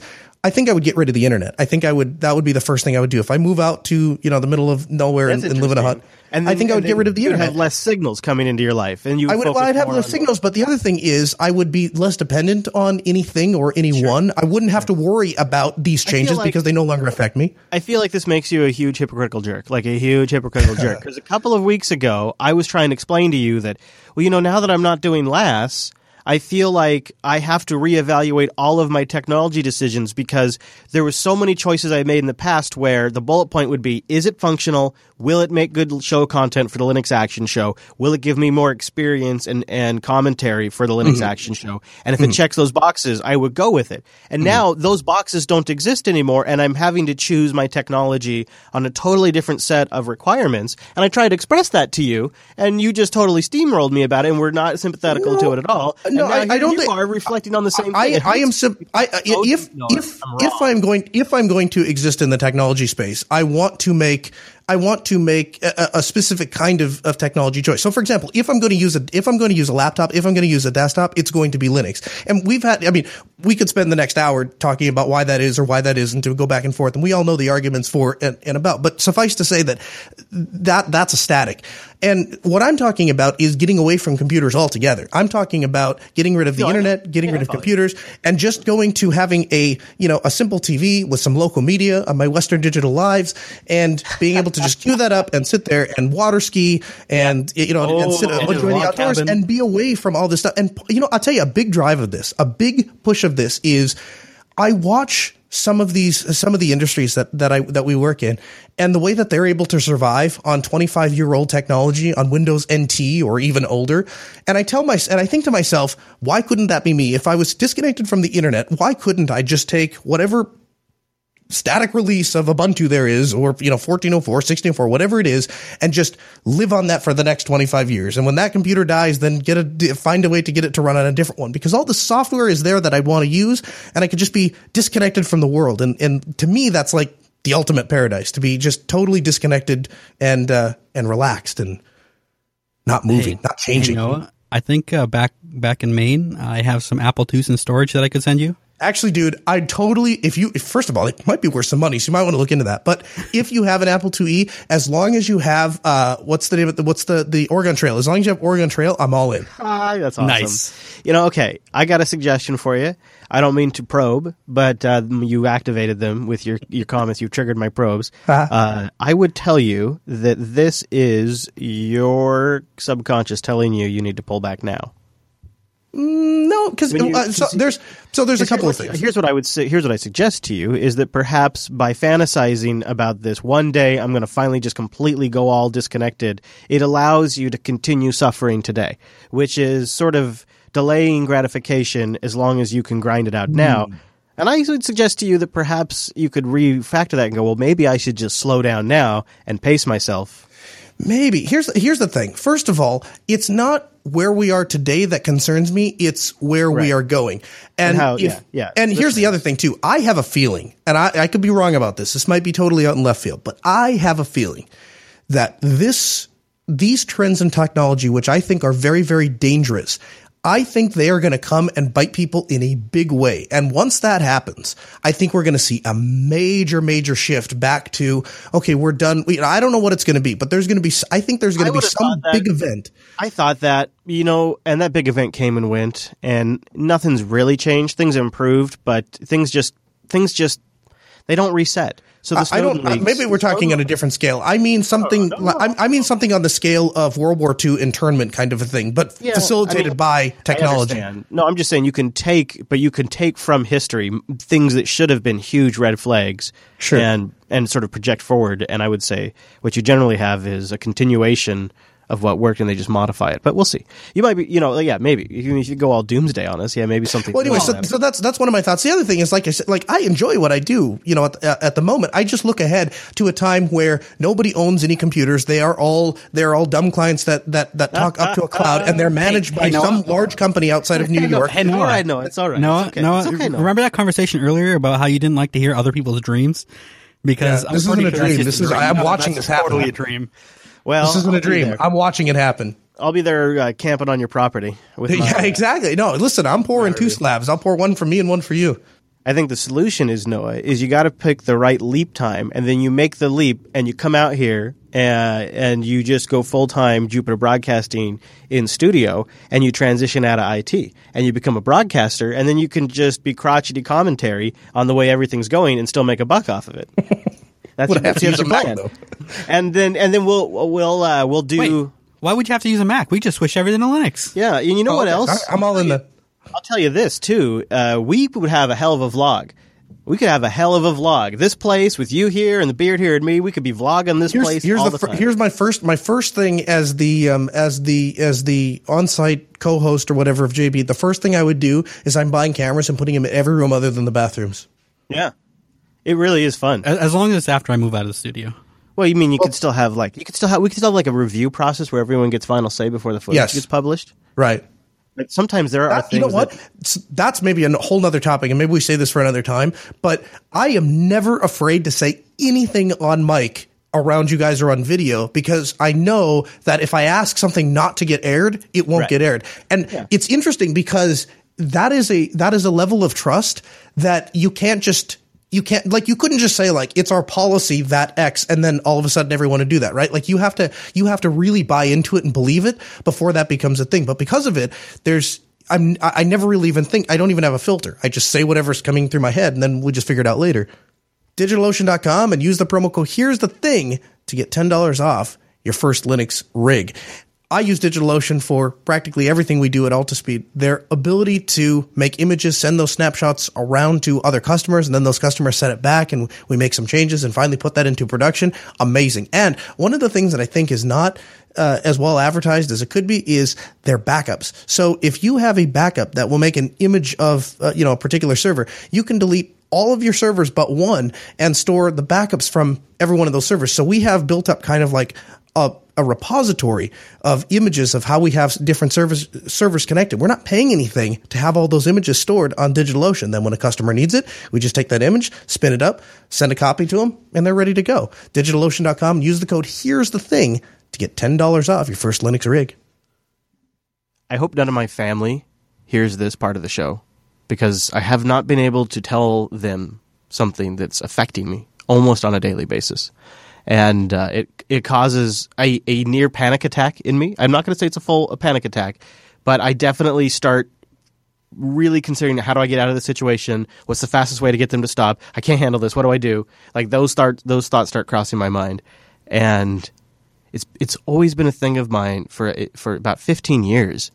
S1: I think I would get rid of the internet. I think I would. That would be the first thing I would do if I move out to you know the middle of nowhere and, and live in a hut.
S2: And
S1: I
S2: then,
S1: think I would get rid of the
S2: you'd
S1: internet.
S2: have less signals coming into your life, and you. Would
S1: I would.
S2: focus
S1: Well, I'd have
S2: more
S1: less
S2: on-
S1: signals, but the other thing is I would be less dependent on anything or anyone. I wouldn't have to worry about these changes
S2: like-
S1: because they no longer affect me.
S2: I feel like this makes you a huge hypocritical jerk, like a huge hypocritical jerk. Because a couple of weeks ago, I was trying to explain to you that, well, you know, now that I'm not doing L A S, I feel like I have to reevaluate all of my technology decisions because there were so many choices I made in the past where the bullet point would be, is it functional? Will it make good show content for the Linux Action Show? Will it give me more experience and, and commentary for the Linux
S1: Mm-hmm.
S2: Action Show? And if it checks those boxes, I would go with it. And
S1: Mm-hmm.
S2: now those boxes don't exist anymore, and I'm having to choose my technology on a totally different set of requirements. And I tried to express that to you, and you just totally steamrolled me about it, and we're not sympathetical
S1: No,
S2: to it at all. And
S1: no,
S2: now
S1: I- I
S2: here
S1: don't
S2: you
S1: think-
S2: are reflecting on the same
S1: I,
S2: thing.
S1: I am sim- I, I,
S2: Oh,
S1: if
S2: no,
S1: if
S2: I'm
S1: if
S2: wrong.
S1: I'm going if I'm going to exist in the technology space, I want to make I want to make a, a specific kind of, of technology choice. So, for example, if I'm going to use a if I'm going to use a laptop, if I'm going to use a desktop, it's going to be Linux. And we've had, I mean, we could spend the next hour talking about why that is or why that isn't, to go back and forth, and we all know the arguments for and, and about. But suffice to say that that that's a static. And what I'm talking about is getting away from computers altogether. I'm talking about getting rid of the
S2: No, I-
S1: internet, getting
S2: yeah,
S1: rid of
S2: I follow you.
S1: computers, and just going to having a, you know, a simple T V with some local media on my Western Digital Lives, and being able to just queue that up and sit there and water ski and, you know,
S2: Oh,
S1: and sit
S2: and
S1: enjoy the
S2: log
S1: outdoors
S2: cabin.
S1: and be away from all this stuff. And, you know, I'll tell you a big drive of this, a big push of this is I watch some of these, some of the industries that, that I, that we work in, and the way that they're able to survive on twenty-five year old technology on Windows N T or even older. And I tell my, and I think to myself, why couldn't that be me? If I was disconnected from the internet, why couldn't I just take whatever static release of Ubuntu there is, or, you know, fourteen oh four, sixteen oh four, whatever it is, and just live on that for the next twenty-five years. And when that computer dies, then get a, find a way to get it to run on a different one, because all the software is there that I want to use, and I could just be disconnected from the world. And, and to me, that's like the ultimate paradise, to be just totally disconnected and, uh, and relaxed and not moving,
S3: Hey,
S1: not changing.
S3: Hey, Noah, I think uh, back back in Maine, I have some Apple twos in storage that I could send you.
S1: Actually, dude, I'd totally, if you, if, first of all, it might be worth some money, so you might want to look into that. But if you have an Apple two E, as long as you have, uh, what's the name of the, what's the, the Oregon Trail? As long as you have Oregon Trail, I'm all in.
S2: Ah, that's awesome.
S3: Nice.
S2: You know, okay, I got a suggestion for you. I don't mean to probe, but uh, you activated them with your, your comments. You triggered my probes.
S1: Uh-huh.
S2: Uh, I would tell you that this is your subconscious telling you you need to pull back now.
S1: No, because
S2: When you-
S1: uh, so there's, so there's a couple of
S2: Here's what-
S1: things.
S2: Here's what I would say. Here's what I suggest to you is that perhaps by fantasizing about this one day, I'm going to finally just completely go all disconnected. It allows you to continue suffering today, which is sort of delaying gratification as long as you can grind it out now. And I would suggest to you that perhaps you could refactor that and go, well, maybe I should just slow down now and pace myself.
S1: Maybe. Here's here's the thing. First of all, it's not where we are today that concerns me. It's where we
S2: Right.
S1: are going. And,
S2: And how-
S1: if,
S2: yeah, yeah.
S1: And here's the other thing too. I have a feeling, and I, I could be wrong about this. This might be totally out in left field, but I have a feeling that this these trends in technology, which I think are very, very dangerous, I think they are going to come and bite people in a big way. And once that happens, I think we're going to see a major, major shift back to, okay, we're done. We, I don't know what it's going to be, but there's going to be, I think there's going
S2: I
S1: to be
S2: would've
S1: some
S2: thought that-
S1: big event.
S2: I thought that, you know, and that big event came and went, and nothing's really changed. Things improved, but things just, things just, they don't reset. So the
S1: I don't,
S2: Snowden
S1: uh,
S2: leaks-
S1: maybe we're talking on a different scale. I mean something,
S2: No, no, no.
S1: I, I mean something on the scale of World War Two internment kind of a thing, but
S2: Yeah,
S1: facilitated
S2: I mean,
S1: by
S2: I
S1: technology.
S2: understand. No, I'm just saying you can take, but you can take from history m- things that should have been huge red flags,
S1: Sure.
S2: and and sort of project forward. And I would say what you generally have is a continuation of what worked, and they just modify it. But we'll see. You might be, you know, yeah, maybe if you, if you go all doomsday on us, yeah, maybe something.
S1: Well, anyway,
S2: will
S1: so,
S2: happen.
S1: so that's that's one of my thoughts. The other thing is, like I said, like I enjoy what I do. You know, at, uh, at the moment, I just look ahead to a time where nobody owns any computers. They are all they're all dumb clients that that that talk up to a cloud, and they're managed
S3: Hey,
S1: by
S3: hey, Noah.
S1: some large company outside of New York.
S3: Hey,
S2: It's all
S3: Noah.
S2: right, no, it's all right.
S3: Noah,
S2: It's okay.
S3: Noah,
S2: It's okay, Noah.
S3: remember that conversation earlier about how you didn't like to hear other people's dreams? Because
S1: Yeah,
S3: I'm
S1: this isn't
S3: pretty
S1: a
S3: sure that's
S1: dream.
S3: just
S1: This is-
S3: dream.
S1: I'm
S3: No,
S1: watching
S3: that's
S1: this happen.
S3: Totally a dream.
S2: Well,
S1: This isn't
S2: I'll
S1: a
S2: be
S1: dream.
S2: there.
S1: I'm watching it happen.
S2: I'll be there uh, camping on your property. With my,
S1: Yeah, exactly. No, listen, I'm pouring two slabs. I'll pour one for me and one for you.
S2: I think the solution is, Noah, is you got to pick the right leap time, and then you make the leap, and you come out here, uh, and you just go full-time Jupiter Broadcasting in studio, and you transition out of I T, and you become a broadcaster, and then you can just be crotchety commentary on the way everything's going and still make a buck off of it. That's,
S1: Would have
S2: that's
S1: to use
S2: the
S1: a Mac,
S2: plan.
S1: though.
S2: And then and then we'll we'll uh, we'll do.
S3: Wait, why would you have to use a Mac? We just switch everything to Linux.
S2: Yeah, and you know
S1: Oh,
S2: what
S1: okay.
S2: else?
S1: I, I'm all in the.
S2: I'll tell you this too. Uh, we would have a hell of a vlog. We could have a hell of a vlog. This place with you here and the beard here and me. We could be vlogging this
S1: Here's,
S2: place
S1: here's
S2: all
S1: the,
S2: the
S1: fir-
S2: time.
S1: here's my first my first thing as the um, as the as the on-site co-host or whatever of J B. The first thing I would do is I'm buying cameras and putting them in every room other than the bathrooms.
S2: Yeah, it really is fun.
S3: As, as long as it's after I move out of the studio.
S2: Well, you mean you could still have like you could still have we could still have like a review process where everyone gets final say before the footage
S1: Yes.
S2: gets published.
S1: Right.
S2: Like sometimes there are
S1: That-
S2: things
S1: you know what?
S2: that
S1: S- That's maybe a whole nother topic, and maybe we say this for another time. But I am never afraid to say anything on mic around you guys or on video, because I know that if I ask something not to get aired, it won't
S2: Right.
S1: get aired. And
S2: Yeah.
S1: it's interesting because that is a that is a level of trust that you can't just. You can't, like, you couldn't just say, like, it's our policy that X, and then all of a sudden everyone would do that, right? Like, you have to, you have to really buy into it and believe it before that becomes a thing. But because of it, there's, I'm, I I never really even think, I don't even have a filter. I just say whatever's coming through my head, and then we just figure it out later. DigitalOcean dot com and use the promo code Here's the Thing to get ten dollars off your first Linux rig. I use DigitalOcean for practically everything we do at Altispeed. Their ability to make images, send those snapshots around to other customers, and then those customers send it back, and we make some changes and finally put that into production. Amazing. And one of the things that I think is not uh, as well advertised as it could be is their backups. So if you have a backup that will make an image of uh, you know a particular server, you can delete all of your servers but one and store the backups from every one of those servers. So we have built up kind of like a, a repository of images of how we have different servers servers connected. We're not paying anything to have all those images stored on DigitalOcean. Then when a customer needs it, we just take that image, spin it up, send a copy to them, and they're ready to go. DigitalOcean dot com, use the code Here's the Thing to get ten dollars off your first Linux rig.
S2: I hope none of my family hears this part of the show, because I have not been able to tell them something that's affecting me almost on a daily basis. And uh, it it causes a, a near panic attack in me. I'm not going to say it's a full a panic attack, but I definitely start really considering how do I get out of this situation? What's the fastest way to get them to stop? I can't handle this. What do I do? Like those start those thoughts start crossing my mind, and it's it's always been a thing of mine for for about fifteen years.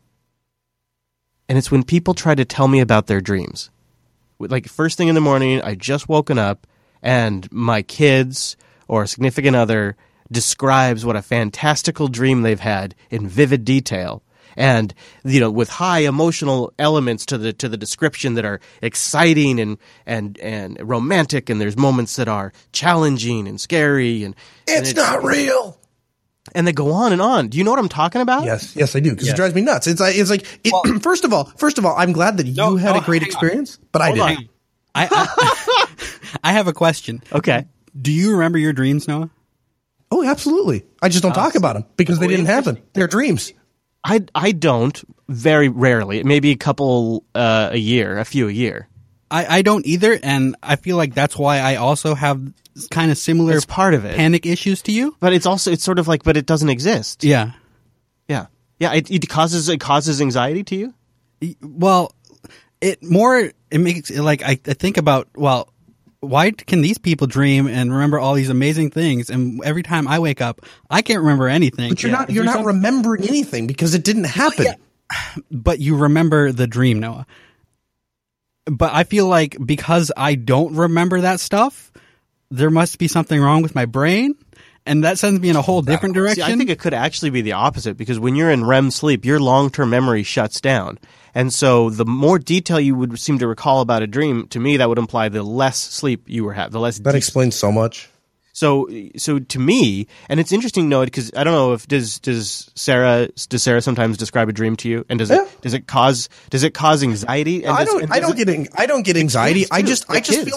S2: And it's when people try to tell me about their dreams. Like first thing in the morning, I just woken up, and my kids or a significant other describes what a fantastical dream they've had in vivid detail, and you know, with high emotional elements to the to the description that are exciting and and and romantic, and there's moments that are challenging and scary, and
S1: It's,
S2: and
S1: not real.
S2: and they go on and on. Do you know what I'm talking about?
S1: Yes, yes, I do, because
S2: Yeah.
S1: it drives me nuts. It's like, it's like it, first of all, first of all, I'm glad that
S3: No,
S1: you had
S3: no,
S1: a great
S3: hang on.
S1: experience, but I
S2: Hold
S1: didn't.
S2: on.
S3: I, I, I have a question.
S2: Okay.
S3: Do you remember your dreams, Noah?
S1: Oh, absolutely. I just don't talk about them because they didn't happen. They're dreams.
S2: I, I don't, very rarely. Maybe a couple uh, a year, a few a year.
S3: I, I don't either, and I feel like that's why I also have kind of similar
S2: That's part of it.
S3: panic issues to you.
S2: But it's also, it's sort of like, but it doesn't exist.
S3: Yeah.
S2: Yeah. Yeah, it, it causes it causes anxiety to you?
S3: Well, it more it makes it like I, I think about, well, why can these people dream and remember all these amazing things, and every time I wake up I can't remember anything?
S1: But you're
S3: Yeah.
S1: not
S3: Is
S1: you're
S3: there
S1: not
S3: some-
S1: remembering anything because it didn't happen.
S3: but you remember the dream, Noah. But I feel like because I don't remember that stuff, there must be something wrong with my brain, and that sends me in a whole different direction.
S2: See, I think it could actually be the opposite, because when you're in R E M sleep, your long-term memory shuts down. And so the more detail you would seem to recall about a dream, to me, that would imply the less sleep you were having, the less
S1: That
S2: deep.
S1: explains so much.
S2: So, so to me, and it's interesting, Noah, because I don't know if does does Sarah does Sarah sometimes describe a dream to you, and does
S1: Yeah.
S2: it does it cause does it cause anxiety? And
S1: I
S2: does-
S1: don't
S2: and
S1: I
S2: does
S1: don't
S2: it-
S1: get an- I don't get anxiety.
S2: kids,
S1: I
S2: too.
S1: just I
S2: Like
S1: just
S2: kids.
S1: feel like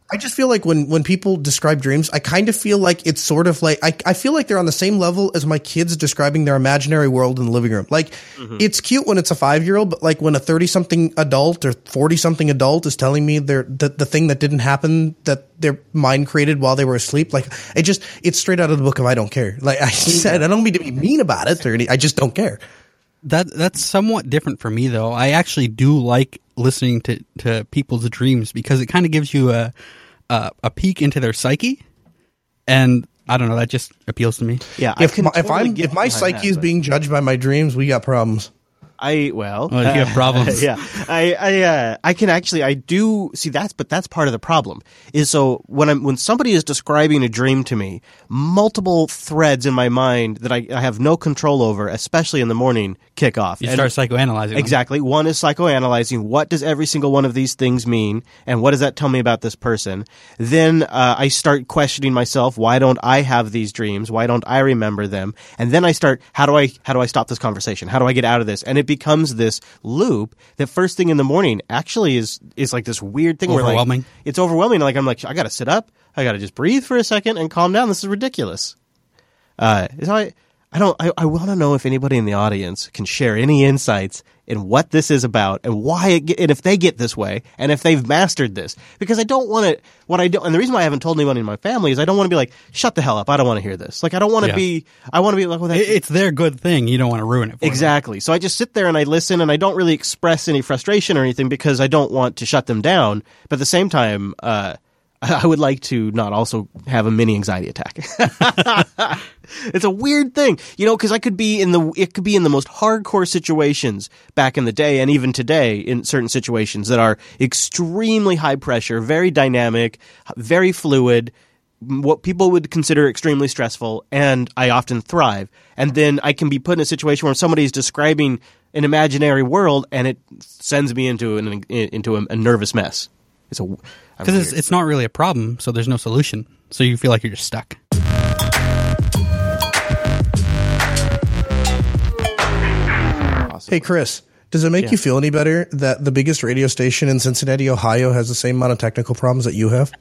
S1: I just feel like when, when people describe dreams, I kind of feel like it's sort of like, I, I feel like they're on the same level as my kids describing their imaginary world in the living room. Like, mm-hmm. it's cute when it's a five-year-old, but like when a thirty-something adult or forty-something adult is telling me they're, the, the thing that didn't happen that their mind created while they were asleep, like, it just, it's straight out of the book of I don't care. Like I said, I don't mean to be mean about it or any, I just don't care.
S3: That That's somewhat different for me, though. I actually do like listening to, to people's dreams because it kind of gives you a, a a peek into their psyche, and I don't know, that just appeals to me.
S2: Yeah,
S1: if
S2: I can
S1: my,
S2: totally
S1: if I'm if my psyche
S2: that,
S1: is
S2: but...
S1: being judged by my dreams, we got problems.
S2: I well,
S3: oh, you have problems.
S2: Uh, yeah, I I uh, I can actually I do see that's but that's part of the problem is so when I'm when somebody is describing a dream to me, multiple threads in my mind that I, I have no control over, especially in the morning, kick off.
S3: You
S2: and
S3: start psychoanalyzing.
S2: Exactly. Them. One is psychoanalyzing. What does every single one of these things mean, and what does that tell me about this person? Then uh, I start questioning myself. Why don't I have these dreams? Why don't I remember them? And then I start. How do I how do I stop this conversation? How do I get out of this? And it becomes this loop that first thing in the morning actually is is like this weird thing
S3: overwhelming.
S2: where like it's overwhelming. Like I'm like I got to sit up, I got to just breathe for a second and calm down. This is ridiculous. Uh, so I I don't I, I want to know if anybody in the audience can share any insights in what this is about and why it get, and if they get this way and if they've mastered this, because I don't want to what I don't and the reason why I haven't told anyone in my family is I don't want to be like shut the hell up, I don't want to hear this. Like I don't want to
S3: yeah.
S2: be I want to be like well, that,
S3: it's their good thing, you don't want to ruin it for
S2: exactly them. So I just sit there and I listen and I don't really express any frustration or anything because I don't want to shut them down, but at the same time uh I would like to not also have a mini anxiety attack. It's a weird thing, you know, because I could be in the it could be in the most hardcore situations back in the day, and even today in certain situations that are extremely high pressure, very dynamic, very fluid, what people would consider extremely stressful, and I often thrive. And then I can be put in a situation where somebody is describing an imaginary world, and it sends me into an into a, a nervous mess. It's a
S3: because it's, it's not really a problem, so there's no solution. So you feel like you're just stuck.
S1: Hey, Chris, does it make yeah. you feel any better that the biggest radio station in Cincinnati, Ohio has the same amount of technical problems that you have?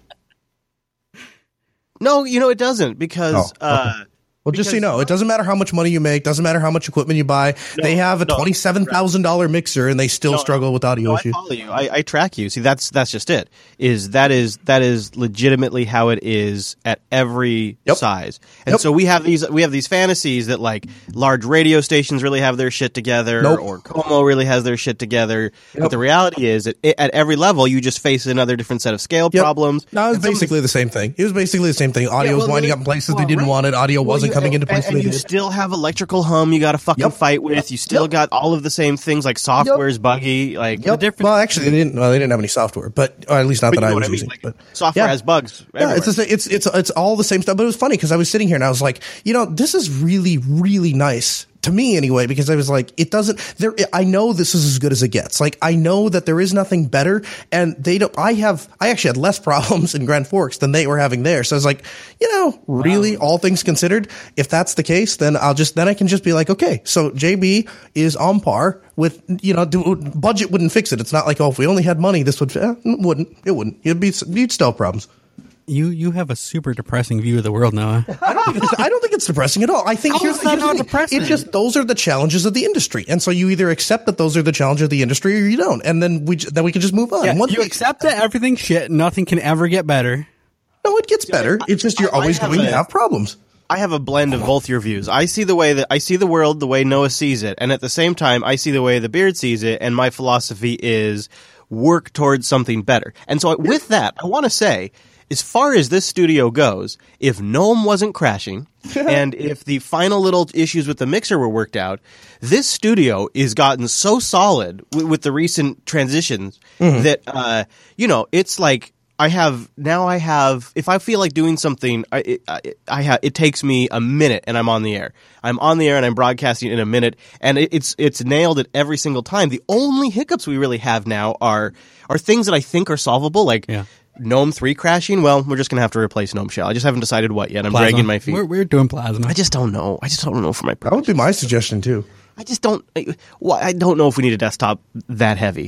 S2: No, you know, it doesn't because... Oh, okay. uh,
S1: well, just so you know, it doesn't matter how much money you make, doesn't matter how much equipment you buy. No, they have a no, twenty-seven thousand dollars mixer and they still no, struggle with audio
S2: no,
S1: issues.
S2: I follow you. I, I track you. See, that's that's just it. Is that is that is legitimately how it is at every yep. size. And yep. so we have these we have these fantasies that like large radio stations really have their shit together
S1: nope.
S2: or Como really has their shit together. Yep. But the reality is that it, at every level you just face another different set of scale yep. problems.
S1: No, it was basically somebody, the same thing. It was basically the same thing. Audio yeah, well, was winding up in places well, they didn't right. want it. Audio well, wasn't you, coming into places
S2: and, and
S1: they
S2: you
S1: did.
S2: Still have electrical hum you got to fucking yep. fight with. You still yep. got all of the same things like software's yep. buggy. Like
S1: yep.
S2: the different.
S1: Well, actually, they didn't. Well, they didn't have any software, but or at least not
S2: but
S1: that I
S2: know
S1: was
S2: I mean?
S1: using.
S2: Like,
S1: but
S2: software
S1: yeah.
S2: has bugs.
S1: Yeah, it's, just, it's it's it's all the same stuff. But it was funny because I was sitting here and I was like, you know, this is really really nice. To me, anyway, because I was like, it doesn't. There, I know this is as good as it gets. Like, I know that there is nothing better, and they don't. I have. I actually had less problems in Grand Forks than they were having there. So I was like, you know, really, wow. all things considered, if that's the case, then I'll just then I can just be like, okay, so J B is on par with, you know, do, budget wouldn't fix it. It's not like, oh, if we only had money, this would eh, it wouldn't. It wouldn't. You'd be you'd still have problems.
S3: You you have a super depressing view of the world, Noah.
S1: I don't think it's, I don't think it's depressing at all. I think
S3: How
S1: here's,
S3: is that
S1: here's
S3: not
S1: the
S3: depressing?
S1: It's just those are the challenges of the industry, and so you either accept that those are the challenges of the industry, or you don't, and then we then we can just move on.
S3: Yeah,
S1: One
S3: you
S1: thing,
S3: accept that everything's shit, nothing can ever get better.
S1: No, it gets better. It's just you're
S2: I,
S1: always
S2: I
S1: going
S2: a,
S1: to have problems.
S2: I have a blend of both your views. I see the way that I see the world the way Noah sees it, and at the same time, I see the way the Beard sees it. And my philosophy is work towards something better. And so, with that, I want to say, as far as this studio goes, if Gnome wasn't crashing, and if the final little issues with the mixer were worked out, this studio is gotten so solid with, with the recent transitions mm-hmm. that uh, you know it's like. I have now. I have. If I feel like doing something, I it, I, I have. It takes me a minute, and I'm on the air. I'm on the air, and I'm broadcasting in a minute, and it, it's it's nailed it every single time. The only hiccups we really have now are are things that I think are solvable, like
S3: yeah.
S2: Gnome three crashing. Well, we're just gonna have to replace Gnome Shell. I just haven't decided what yet. I'm
S3: Plasma.
S2: dragging my feet.
S3: We're, we're doing Plasma.
S2: I just don't know. I just don't know for my.
S1: That would be my suggestion too.
S2: I just don't. I, well, I don't know if we need a desktop that heavy.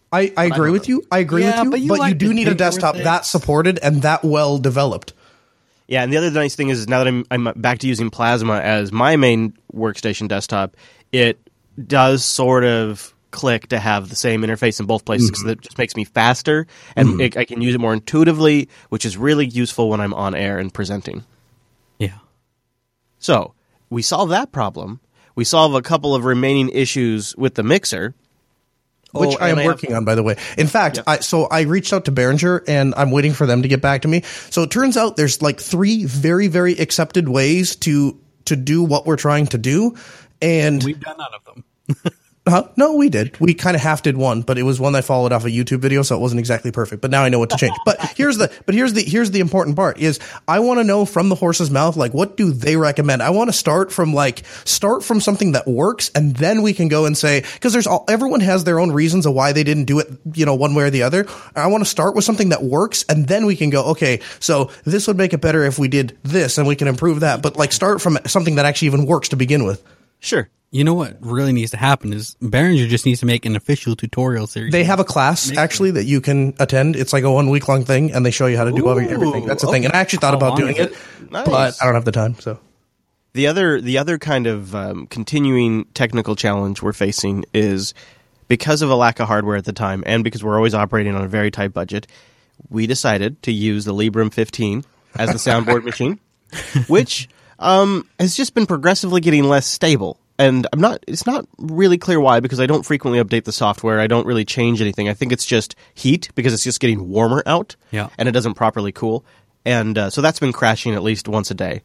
S1: I, I agree with you. I agree
S3: Yeah,
S1: with you.
S3: but you
S1: But you
S3: like
S1: do
S3: to
S1: need a
S3: tinker with
S1: desktop
S3: things.
S1: that supported and that well developed.
S2: Yeah, and the other nice thing is now that I'm I'm back to using Plasma as my main workstation desktop, it does sort of click to have the same interface in both places because it just makes me faster and it, I can use it more intuitively, which is really useful when I'm on air and presenting.
S3: Yeah.
S2: So we solve that problem. We solve a couple of remaining issues with the mixer.
S1: Which
S2: Oh,
S1: I am
S2: and I have-
S1: working on, by the way. In fact,
S2: Yep.
S1: I, so I reached out to Behringer, and I'm waiting for them to get back to me. So it turns out there's like three very, very accepted ways to to do what we're trying to do, and
S3: We've done none of them.
S1: Huh? No, we did. We kind of half did one, but it was one I followed off a YouTube video, so it wasn't exactly perfect. But now I know what to change. But here's the but here's the here's the important part is I want to know from the horse's mouth, like, what do they recommend? I want to start from like start from something that works, and then we can go and say, because there's all everyone has their own reasons of why they didn't do it, you know, one way or the other. I want to start with something that works, and then we can go, okay, so this would make it better if we did this, and we can improve that. But like start from something that actually even works to begin with.
S2: Sure.
S3: You know what really needs to happen is Behringer just needs to make an official tutorial series.
S1: They have a class actually that you can attend. It's like a one week long thing, and they show you how to do every- everything. That's the thing. And I actually thought
S3: How
S1: about
S3: long
S1: doing
S3: is
S1: it,
S3: it?
S2: Nice.
S1: but I don't have the time. So
S2: The other the other kind of um, continuing technical challenge we're facing is because of a lack of hardware at the time and because we're always operating on a very tight budget, we decided to use the Librem fifteen as the soundboard machine, which um, has just been progressively getting less stable. And I'm not it's not really clear why, because I don't frequently update the software. I don't really change anything. I think it's just heat because it's just getting warmer out
S3: Yeah.
S2: and it doesn't properly cool. And uh, so that's been crashing at least once a day.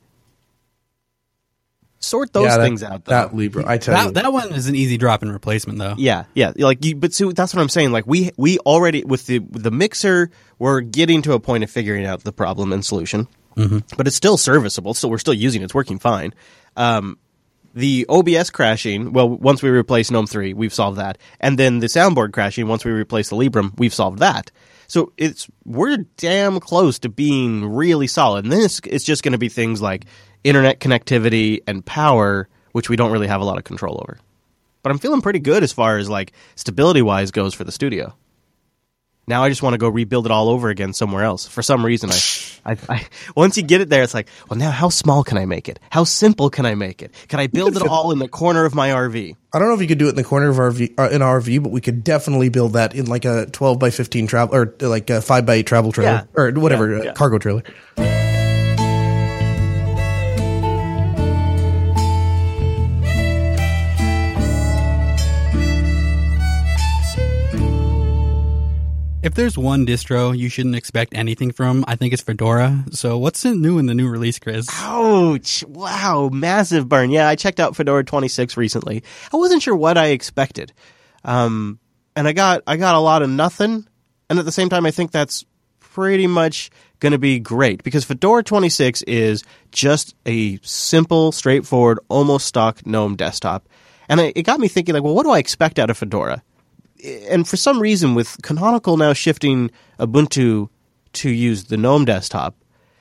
S2: Sort those
S1: yeah, that,
S2: things out, though.
S1: that Libra, I tell you,
S3: that, that one is an easy drop-in replacement, though.
S2: Yeah, yeah. Like, you, but so that's what I'm saying. Like, we we already with the with the mixer, we're getting to a point of figuring out the problem and solution. Mm-hmm. But it's still serviceable. So we're still using it. It's working fine. Um, the O B S crashing. Well, once we replace GNOME three, we've solved that. And then the soundboard crashing. Once we replace the Librem, we've solved that. So it's we're damn close to being really solid. And then it's, it's just going to be things like internet connectivity and power, which we don't really have a lot of control over. But I'm feeling pretty good as far as like stability wise goes for the studio. Now I just want to go rebuild it all over again somewhere else. For some reason, I, I, I once you get it there, it's like, well, now how small can I make it? How simple can I make it? Can I build it all in the corner of my R V?
S1: I don't know if you could do it in the corner of our V, uh, in our R V, but we could definitely build that in like a twelve by fifteen travel or like a five by eight travel trailer
S2: Yeah.
S1: or whatever
S2: Yeah,
S1: uh,
S2: yeah.
S1: cargo trailer.
S3: If there's one distro you shouldn't expect anything from, I think it's Fedora. So what's new in the new release, Chris?
S2: Ouch! Wow, massive burn. Yeah, I checked out Fedora twenty-six recently. I wasn't sure what I expected, um, and I got I got a lot of nothing. And at the same time, I think that's pretty much going to be great because Fedora twenty-six is just a simple, straightforward, almost stock GNOME desktop. And it, it got me thinking, like, well, what do I expect out of Fedora? And for some reason, with Canonical now shifting Ubuntu to use the GNOME desktop,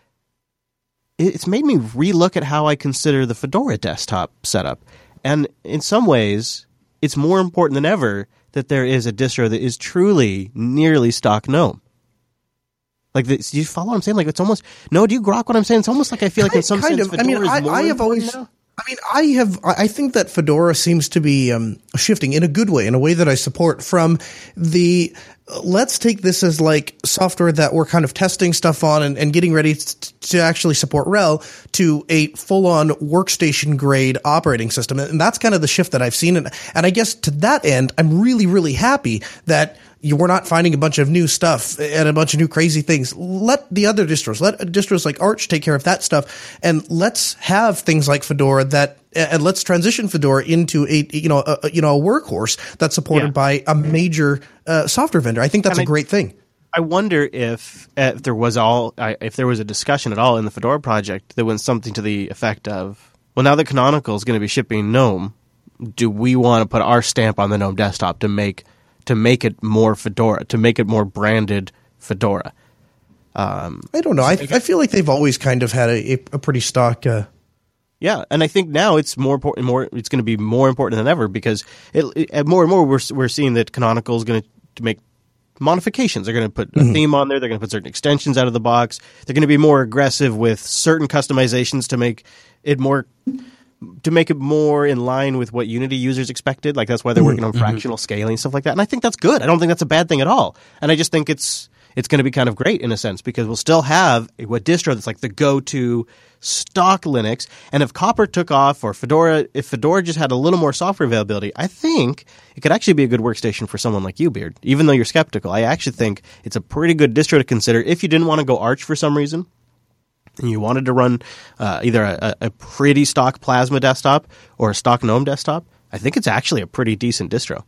S2: it's made me relook at how I consider the Fedora desktop setup. And in some ways, it's more important than ever that there is a distro that is truly nearly stock GNOME. Like, this, do you follow what I'm saying? Like, it's almost no. Do you grok what I'm saying? It's almost like I feel like in some
S1: kind
S2: sense,
S1: of.
S2: Fedora
S1: I mean,
S2: is
S1: I,
S2: more
S1: I have
S2: important
S1: always.
S2: now.
S1: I mean, I have. I I think that Fedora seems to be um, shifting in a good way, in a way that I support. From the uh, let's take this as like software that we're kind of testing stuff on and, and getting ready t- to actually support RHEL to a full-on workstation grade operating system, and that's kind of the shift that I've seen. And and I guess to that end, I'm really really happy that. You, we're not finding a bunch of new stuff and a bunch of new crazy things. Let the other distros, let distros like Arch take care of that stuff, and let's have things like Fedora that, and let's transition Fedora into a you know a, you know a workhorse that's supported
S2: Yeah.
S1: by a major uh, software vendor. I think that's
S2: And
S1: a
S2: I-
S1: great thing.
S2: I wonder if, uh, if there was all I if there was a discussion at all in the Fedora project that was something to the effect of, well, now that Canonical is going to be shipping GNOME, do we want to put our stamp on the GNOME desktop to make to make it more Fedora, to make it more branded Fedora?
S1: I don't know. I, I feel like they've always kind of had a, a, a pretty stock. Uh,
S2: Yeah, and I think now it's more important. More, it's going to be more important than ever because it, it, more and more we're we're seeing that Canonical is going to make modifications. They're going to put a mm-hmm. theme on there. They're going to put certain extensions out of the box. They're going to be more aggressive with certain customizations to make it more to make it more in line with what Unity users expected. Like that's why they're working on mm-hmm. fractional scaling and stuff like that. And I think that's good. I don't think that's a bad thing at all. And I just think it's it's going to be kind of great in a sense because we'll still have a, a distro that's like the go-to stock Linux. And if Copper took off or Fedora, if Fedora just had a little more software availability, I think it could actually be a good workstation for someone like you, Beard. Even though you're skeptical, I actually think it's a pretty good distro to consider if you didn't want to go Arch for some reason and you wanted to run uh, either a, a pretty stock Plasma desktop or a stock GNOME desktop. I think it's actually a pretty decent distro.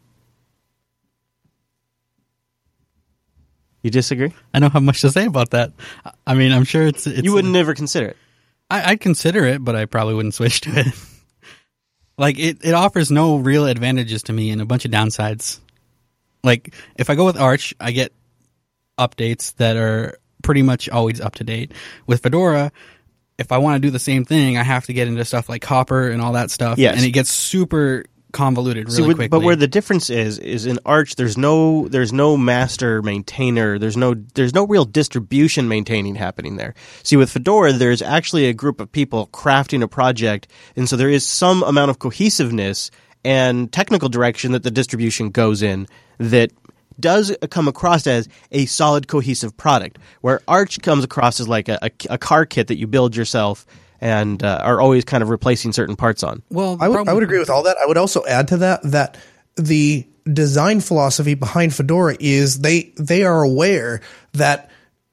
S2: You disagree?
S3: I don't have much to say about that. I mean, I'm sure it's... it's
S2: you would never consider it.
S3: I, I'd consider it, but I probably wouldn't switch to it. Like, it, it offers no real advantages to me and a bunch of downsides. Like, if I go with Arch, I get updates that are pretty much always up to date. With Fedora, if I want to do the same thing, I have to get into stuff like Copper and all that stuff.
S2: Yes.
S3: And it gets super convoluted really
S2: See, with,
S3: quickly.
S2: But where the difference is is in Arch, there's no there's no master maintainer. There's no there's no real distribution maintaining happening there. See, with Fedora, there's actually a group of people crafting a project, and so there is some amount of cohesiveness and technical direction that the distribution goes in that does come across as a solid, cohesive product. Where Arch comes across as like a, a, a car kit that you build yourself and uh, are always kind of replacing certain parts on.
S1: Well, I would, I would agree with all that. I would also add to that that the design philosophy behind Fedora is they they are aware that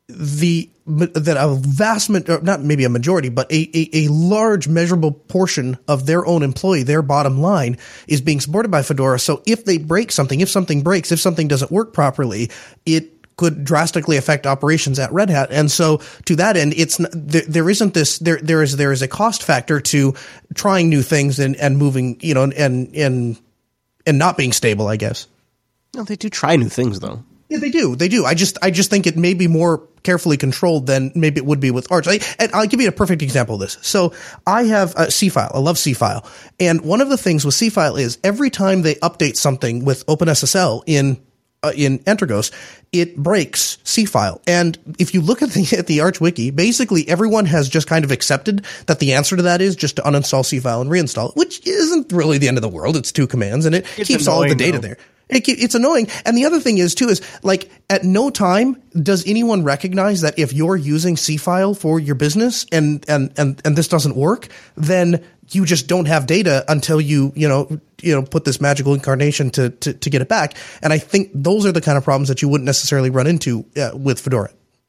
S1: the that a vast not maybe a majority but a, a, a large measurable portion of their own employee, their bottom line, is being supported by Fedora. So if they break something, if something breaks, if something doesn't work properly, it could drastically affect operations at Red Hat. And so to that end, it's there, there isn't this there there is there is a cost factor to trying new things and, and moving, you know, and and and not being stable, I guess.
S2: No, they do try new things though.
S1: Yeah, they do. They do. I just I just think it may be more carefully controlled than maybe it would be with Arch. I, and I'll give you a perfect example of this. So I have a C-File. I love C-File. And one of the things with C-File is every time they update something with OpenSSL in Uh, in Entregos, it breaks C-File. And if you look at the at the Arch Wiki, basically everyone has just kind of accepted that the answer to that is just to uninstall C-File and reinstall it, which isn't really the end of the world. It's two commands, and it
S2: it's
S1: keeps all of the data
S2: though.
S1: there. It, it's annoying. And the other thing is, too, is like at no time does anyone recognize that if you're using C-File for your business and, and, and, and this doesn't work, then you just don't have data until you, you know, you know, put this magical incarnation to, to, to get it back. And I think those are the kind of problems that you wouldn't necessarily run into uh, with Fedora.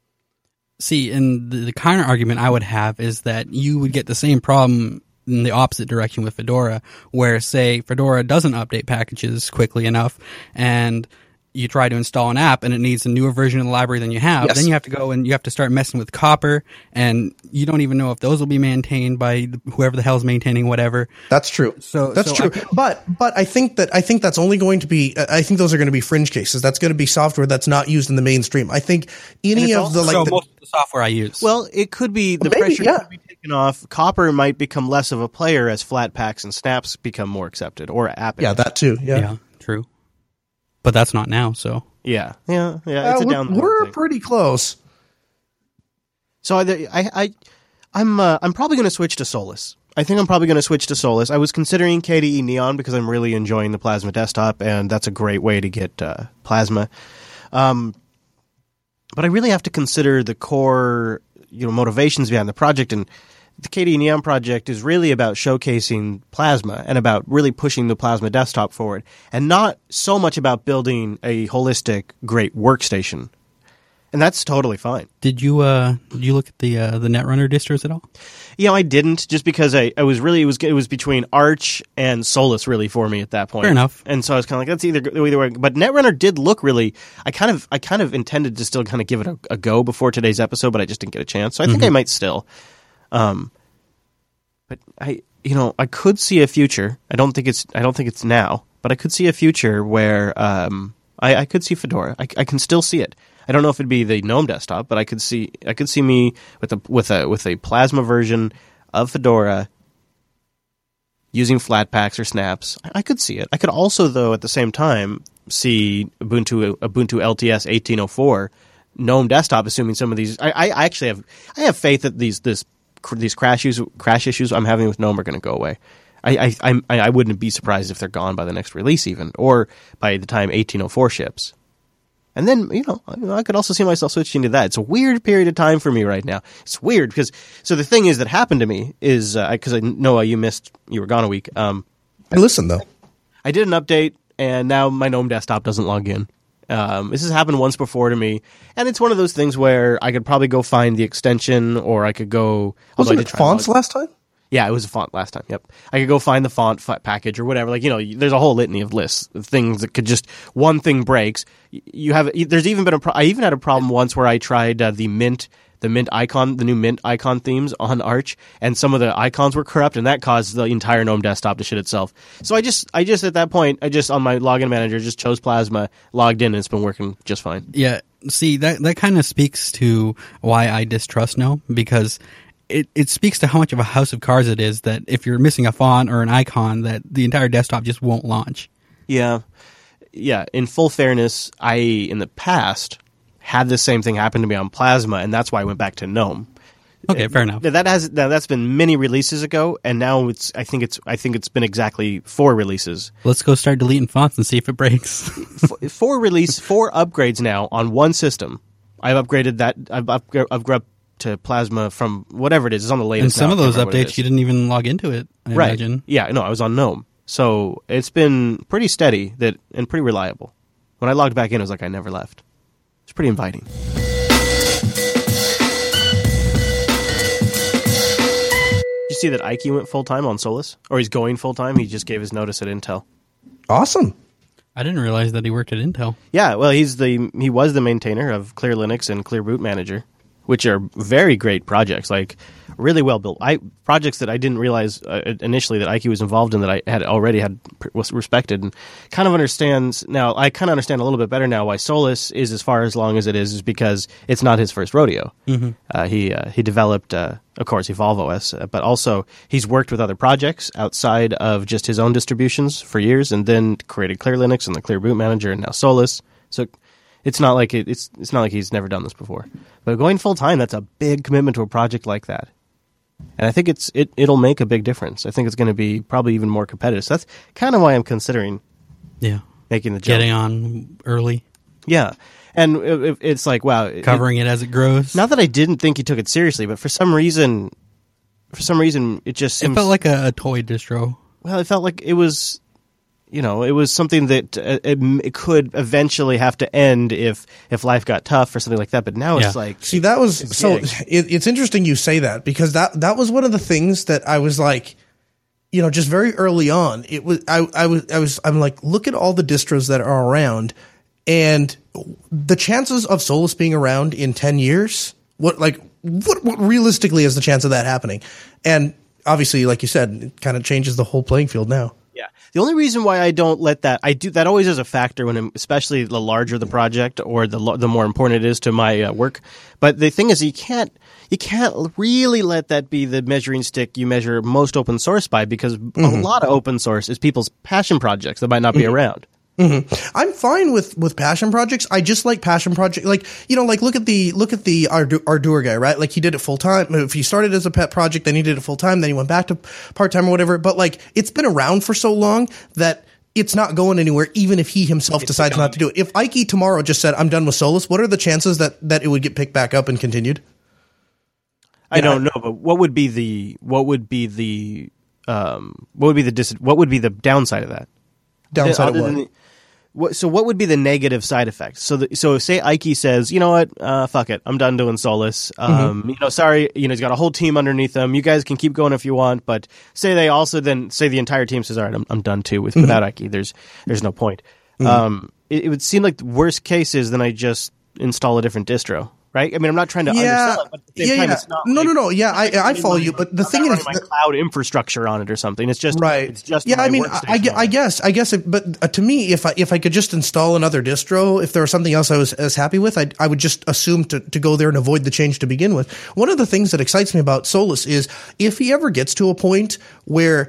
S3: See, and the, the counter argument I would have is that you would get the same problem in the opposite direction with Fedora, where, say, Fedora doesn't update packages quickly enough, and you try to install an app and it needs a newer version of the library than you have. Yes. Then you have to go and you have to start messing with Copper, and you don't even know if those will be maintained by whoever the hell's maintaining whatever.
S1: That's true.
S3: So
S1: that's
S3: so
S1: true.
S3: I,
S1: but but I think that I think that's only going to be. I think those are going to be fringe cases. That's going to be software that's not used in the mainstream. I think any of the like
S3: so
S1: the,
S3: most of the software I use.
S2: Well, it could be the
S1: Maybe,
S2: pressure
S1: yeah.
S2: could be taken off. Copper might become less of a player as Flatpaks and Snaps become more accepted, or App.
S1: Yeah, that too. Yeah,
S3: yeah, true. But that's not now. So.
S2: Yeah, yeah, yeah. It's
S1: uh,
S2: a down.
S1: We're, we're
S2: thing.
S1: pretty close.
S2: So I, I, I I'm, uh, I'm probably going to switch to Solus. I think I'm probably going to switch to Solus. I was considering K D E Neon because I'm really enjoying the Plasma desktop, and that's a great way to get uh, Plasma. Um, but I really have to consider the core, you know, motivations behind the project, and the K D E Neon project is really about showcasing Plasma and about really pushing the Plasma desktop forward, and not so much about building a holistic, great workstation. And that's totally fine.
S3: Did you uh did you look at the uh, the Netrunner distros at all?
S2: Yeah, I didn't, just because I, I was really it was it was between Arch and Solus really for me at that point.
S3: Fair enough.
S2: And so I was kind of like, that's either either way. But Netrunner did look really. I kind of I kind of intended to still kind of give it a, a go before today's episode, but I just didn't get a chance. So I think mm-hmm. I might still. Um, but I you know I could see a future. I don't think it's I don't think it's now, but I could see a future where um I, I could see Fedora. I, I can still see it. I don't know if it'd be the GNOME desktop, but I could see I could see me with a with a with a Plasma version of Fedora using Flatpaks or snaps. I, I could see it. I could also, though, at the same time, see Ubuntu Ubuntu L T S eighteen oh four GNOME desktop, assuming some of these. I, I actually have I have faith that these this these crash issues crash issues I'm having with GNOME are going to go away. I I I I wouldn't be surprised if they're gone by the next release, even, or by the time eighteen oh four ships. And then, you know, I could also see myself switching to that. It's a weird period of time for me right now. It's weird because, so the thing is that happened to me is, because uh, I know you missed, you were gone a week. Um,
S1: I listened, though.
S2: I did an update, and now my GNOME desktop doesn't log in. Um, this has happened once before to me, and it's one of those things where I could probably go find the extension, or I could go...
S1: Wasn't it fonts last time?
S2: Yeah, it was a font last time. Yep. I could go find the font f- package or whatever. Like, you know, there's a whole litany of lists of things that could just, one thing breaks. You have, there's even been a, pro- I even had a problem once where I tried uh, the Mint, the Mint icon, the new Mint icon themes on Arch, and some of the icons were corrupt, and that caused the entire GNOME desktop to shit itself. So I just, I just, at that point, I just, on my login manager, just chose Plasma, logged in, and it's been working just fine.
S3: Yeah. See, that, that kind of speaks to why I distrust GNOME, because It it speaks to how much of a house of cards it is that if you're missing a font or an icon, that the entire desktop just won't launch.
S2: Yeah. Yeah. In full fairness, I, in the past, had the same thing happen to me on Plasma, and that's why I went back to GNOME.
S3: Okay, fair enough.
S2: That has now that's been many releases ago, and now it's I think it's I think it's been exactly four releases.
S3: Let's go start deleting fonts and see if it breaks.
S2: four release, four upgrades now on one system. I've upgraded that. I've upgraded. Upgrade, to Plasma from whatever it is. It's on the latest.
S3: And some
S2: now.
S3: of those updates, you didn't even log into it, I
S2: right.
S3: imagine.
S2: Yeah, no, I was on GNOME. So it's been pretty steady that and pretty reliable. When I logged back in, it was like I never left. It's pretty inviting. Did you see that Ike went full-time on Solus? Or he's going full-time? He just gave his notice at Intel.
S1: Awesome.
S3: I didn't realize that he worked at Intel.
S2: Yeah, well, he's the he was the maintainer of Clear Linux and Clear Boot Manager, which are very great projects, like really well built. I projects that I didn't realize uh, initially that Ike was involved in that I had already had was respected and kind of understands now. I kind of understand a little bit better now why Solus is as far as long as it is, is because it's not his first rodeo. Mm-hmm. Uh, he uh, he developed, uh, of course, Evolve O S, uh, but also he's worked with other projects outside of just his own distributions for years, and then created Clear Linux and the Clear Boot Manager, and now Solus. So. It's not like it, it's it's not like he's never done this before. But going full time, that's a big commitment to a project like that. And I think it's it it'll make a big difference. I think it's going to be probably even more competitive. So that's kind of why I'm considering
S3: yeah
S2: making the jump.
S3: Getting on early.
S2: Yeah. And it, it's like, wow,
S3: covering it, it as it grows.
S2: Not that I didn't think he took it seriously, but for some reason for some reason it just seems
S3: it felt like a, a toy distro.
S2: Well, it felt like it was You know, it was something that uh, it, it could eventually have to end if if life got tough or something like that. But now yeah. it's like,
S1: see, that was so. It, it's interesting you say that, because that that was one of the things that I was like, you know, just very early on. It was I I was I was I'm like, look at all the distros that are around, and the chances of Solus being around in ten years. What like what what realistically is the chance of that happening? And obviously, like you said, it kind of changes the whole playing field now.
S2: Yeah. The only reason why I don't let that, I do, that always is a factor when, I'm, especially the larger the project or the the more important it is to my uh, work. But the thing is, you can't, you can't really let that be the measuring stick you measure most open source by, because mm-hmm. a lot of open source is people's passion projects that might not be mm-hmm. around.
S1: Mm-hmm. I'm fine with, with passion projects. I just like passion project, like, you know, like look at the look at the Ardu- Ardour guy, right? Like he did it full time. If he started as a pet project, then he did it full time, then he went back to part time or whatever. But like, it's been around for so long that it's not going anywhere, even if he himself it's decides not to do it. If Ike tomorrow just said, "I'm done with Solus," what are the chances that that it would get picked back up and continued?
S2: I yeah. don't know, but what would be the what would be the um what would be the dis- what would be the downside of that?
S1: Downside of what?
S2: The, What, so what would be the negative side effects? So, the, so say Ike says, you know what, uh, fuck it, I'm done doing Solus. Um, mm-hmm. You know, sorry, you know, he's got a whole team underneath him. You guys can keep going if you want, but say they also then say the entire team says, all right, I'm, I'm done too with mm-hmm. without Ike. There's there's no point. Mm-hmm. Um, it, it would seem like the worst case is then I just install a different distro. Right? I mean, I'm not trying to
S1: yeah,
S2: undersell it, but at the same
S1: yeah,
S2: time,
S1: yeah.
S2: it's not.
S1: No,
S2: like,
S1: no, no. Yeah, I, I follow you, but the
S2: I'm
S1: thing
S2: not
S1: is,
S2: running my cloud infrastructure on it or something. It's just
S1: right.
S2: It's just
S1: yeah. I mean, I, I, I guess, I guess, it, but uh, to me, if I if I could just install another distro, if there was something else I was as happy with, I I would just assume to to go there and avoid the change to begin with. One of the things that excites me about Solus is if he ever gets to a point where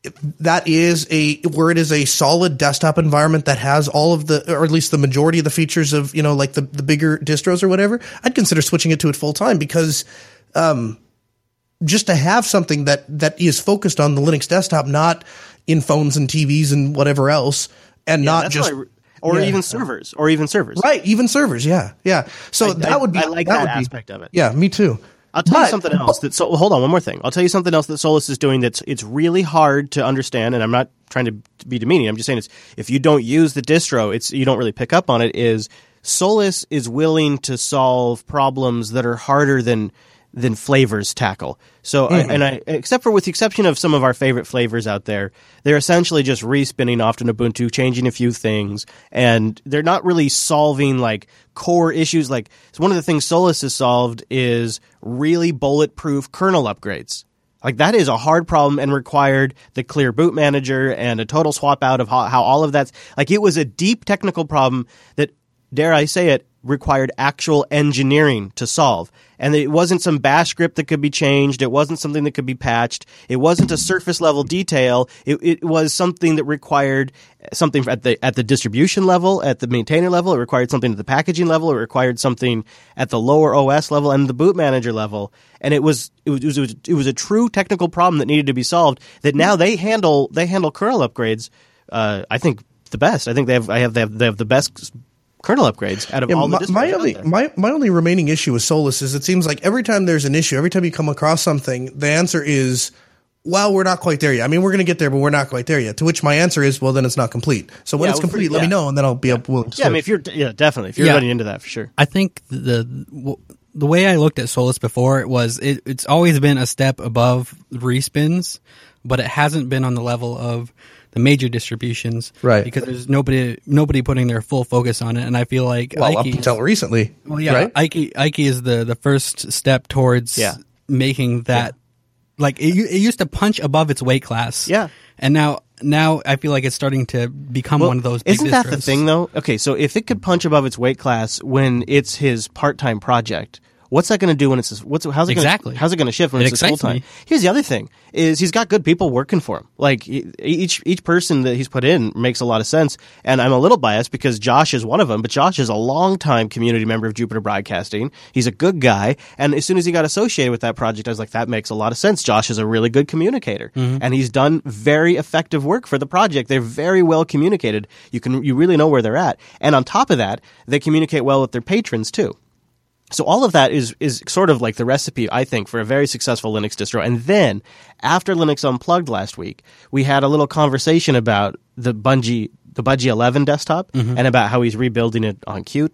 S1: that is a where it is a solid desktop environment that has all of the, or at least the majority of the features of, you know, like the, the bigger distros or whatever, I'd consider switching it to it full time because, um, just to have something that, that is focused on the Linux desktop, not in phones and T Vs and whatever else, and
S2: Yeah,
S1: not
S2: that's
S1: just,
S2: what I- or
S1: yeah.
S2: even servers, or even servers.
S1: right. Even servers. Yeah. Yeah. So
S2: I-
S1: that
S2: I-
S1: would be,
S2: I like that
S1: would be-
S2: aspect of it.
S1: Yeah. Me too.
S2: I'll tell you
S1: But-
S2: something else. That so hold on, one more thing. I'll tell you something else that Solus is doing that's it's really hard to understand, and I'm not trying to be demeaning. I'm just saying it's if you don't use the distro, it's you don't really pick up on it. Is Solus is willing to solve problems that are harder than than flavors tackle. So, I, and I, except for with the exception of some of our favorite flavors out there, they're essentially just respinning often Ubuntu, changing a few things, and they're not really solving like core issues. Like so one of the things Solus has solved is really bulletproof kernel upgrades. Like that is a hard problem and required the clear boot manager and a total swap out of how, how all of that's like it was a deep technical problem that, dare I say it, required actual engineering to solve. And it wasn't some bash script that could be changed. It wasn't something that could be patched. It wasn't a surface level detail. It, it was something that required something at the at the distribution level, at the maintainer level. It required something at the packaging level. It required something at the lower O S level and the boot manager level. And it was it was it was, it was a true technical problem that needed to be solved. That now they handle they handle kernel upgrades. Uh, I think the best. I think they have I have they have they have the best kernel upgrades out of
S1: Yeah,
S2: all
S1: my,
S2: the distros
S1: my
S2: out
S1: only
S2: there.
S1: my, my only remaining issue with Solus is it seems like every time there's an issue, every time you come across something, the answer is, well, we're not quite there yet. I mean, we're going to get there, but we're not quite there yet. To which my answer is, well, then it's not complete. So when
S2: Yeah,
S1: it's
S2: well,
S1: complete, let
S2: yeah.
S1: me know, and then I'll be up willing to
S2: Yeah, I mean,
S1: switch.
S2: if you're yeah, definitely if you're
S3: Yeah.
S2: running into that for sure.
S3: I think the w- the way I looked at Solus before was it, it's always been a step above respins, but it hasn't been on the level of the major distributions,
S1: Right.
S3: Because there's nobody nobody putting their full focus on it, and I feel like
S1: Well, up
S3: Ike,
S1: until recently.
S3: well, yeah,
S1: right?
S3: Ike, Ike is the the first step towards
S2: Yeah.
S3: making that like it, it used to punch above its weight class,
S2: Yeah.
S3: and now now I feel like it's starting to become one of those. Big
S2: Isn't that the
S3: distros.
S2: thing, though? Okay, so if it could punch above its weight class when it's his part-time project, what's that going to do when it's his, what's how's it
S3: Exactly.
S2: Gonna, how's it going to shift when
S3: It
S2: it's his full
S3: excites
S2: time?
S3: me.
S2: Here's the other thing: is he's got good people working for him. Like e- each each person that he's put in makes a lot of sense. And I'm a little biased because Josh is one of them, but Josh is a longtime community member of Jupiter Broadcasting. He's a good guy, and as soon as he got associated with that project, I was like, that makes a lot of sense. Josh is a really good communicator, and he's done very effective work for the project. They're very well communicated. You can you really know where they're at, and on top of that, they communicate well with their patrons too. So all of that is is sort of like the recipe, I think, for a very successful Linux distro. And then, after Linux Unplugged last week, we had a little conversation about the Bungie, the Budgie eleven desktop, and about how he's rebuilding it on Qt.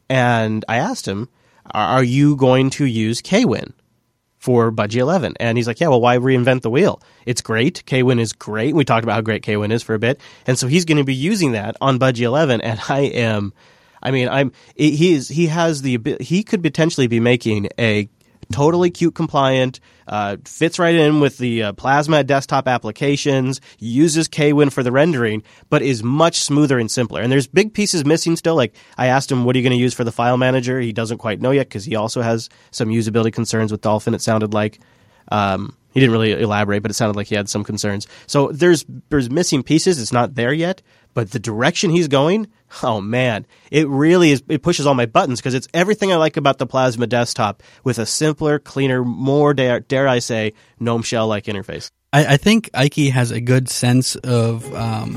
S2: And I asked him, "Are, are you going to use Kwin for Budgie eleven?" And he's like, "Yeah, well, why reinvent the wheel? It's great. Kwin is great." We talked about how great Kwin is for a bit, and so he's going to be using that on Budgie eleven. And I am. I mean, I'm he is he has the abi- he could potentially be making a totally Qt compliant, uh, fits right in with the uh, Plasma desktop applications, uses Kwin for the rendering, but is much smoother and simpler. And there's big pieces missing still. Like I asked him, what are you going to use for the file manager? He doesn't quite know yet because he also has some usability concerns with Dolphin. It sounded like. Um, he didn't really elaborate, but it sounded like he had some concerns. So there's there's missing pieces. It's not there yet, but the direction he's going, oh man, it really is. It pushes all my buttons because it's everything I like about the Plasma desktop with a simpler, cleaner, more dare, dare I say, GNOME shell-like interface.
S3: I, I think Ike has a good sense of um,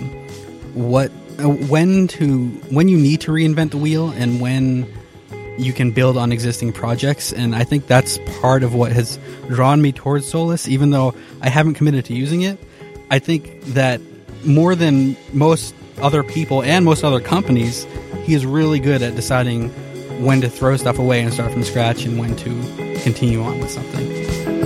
S3: what uh, when to when you need to reinvent the wheel and when you can build on existing projects, and I think that's part of what has drawn me towards Solus. Even though I haven't committed to using it, I think that more than most other people and most other companies, he is really good at deciding when to throw stuff away and start from scratch and when to continue on with something.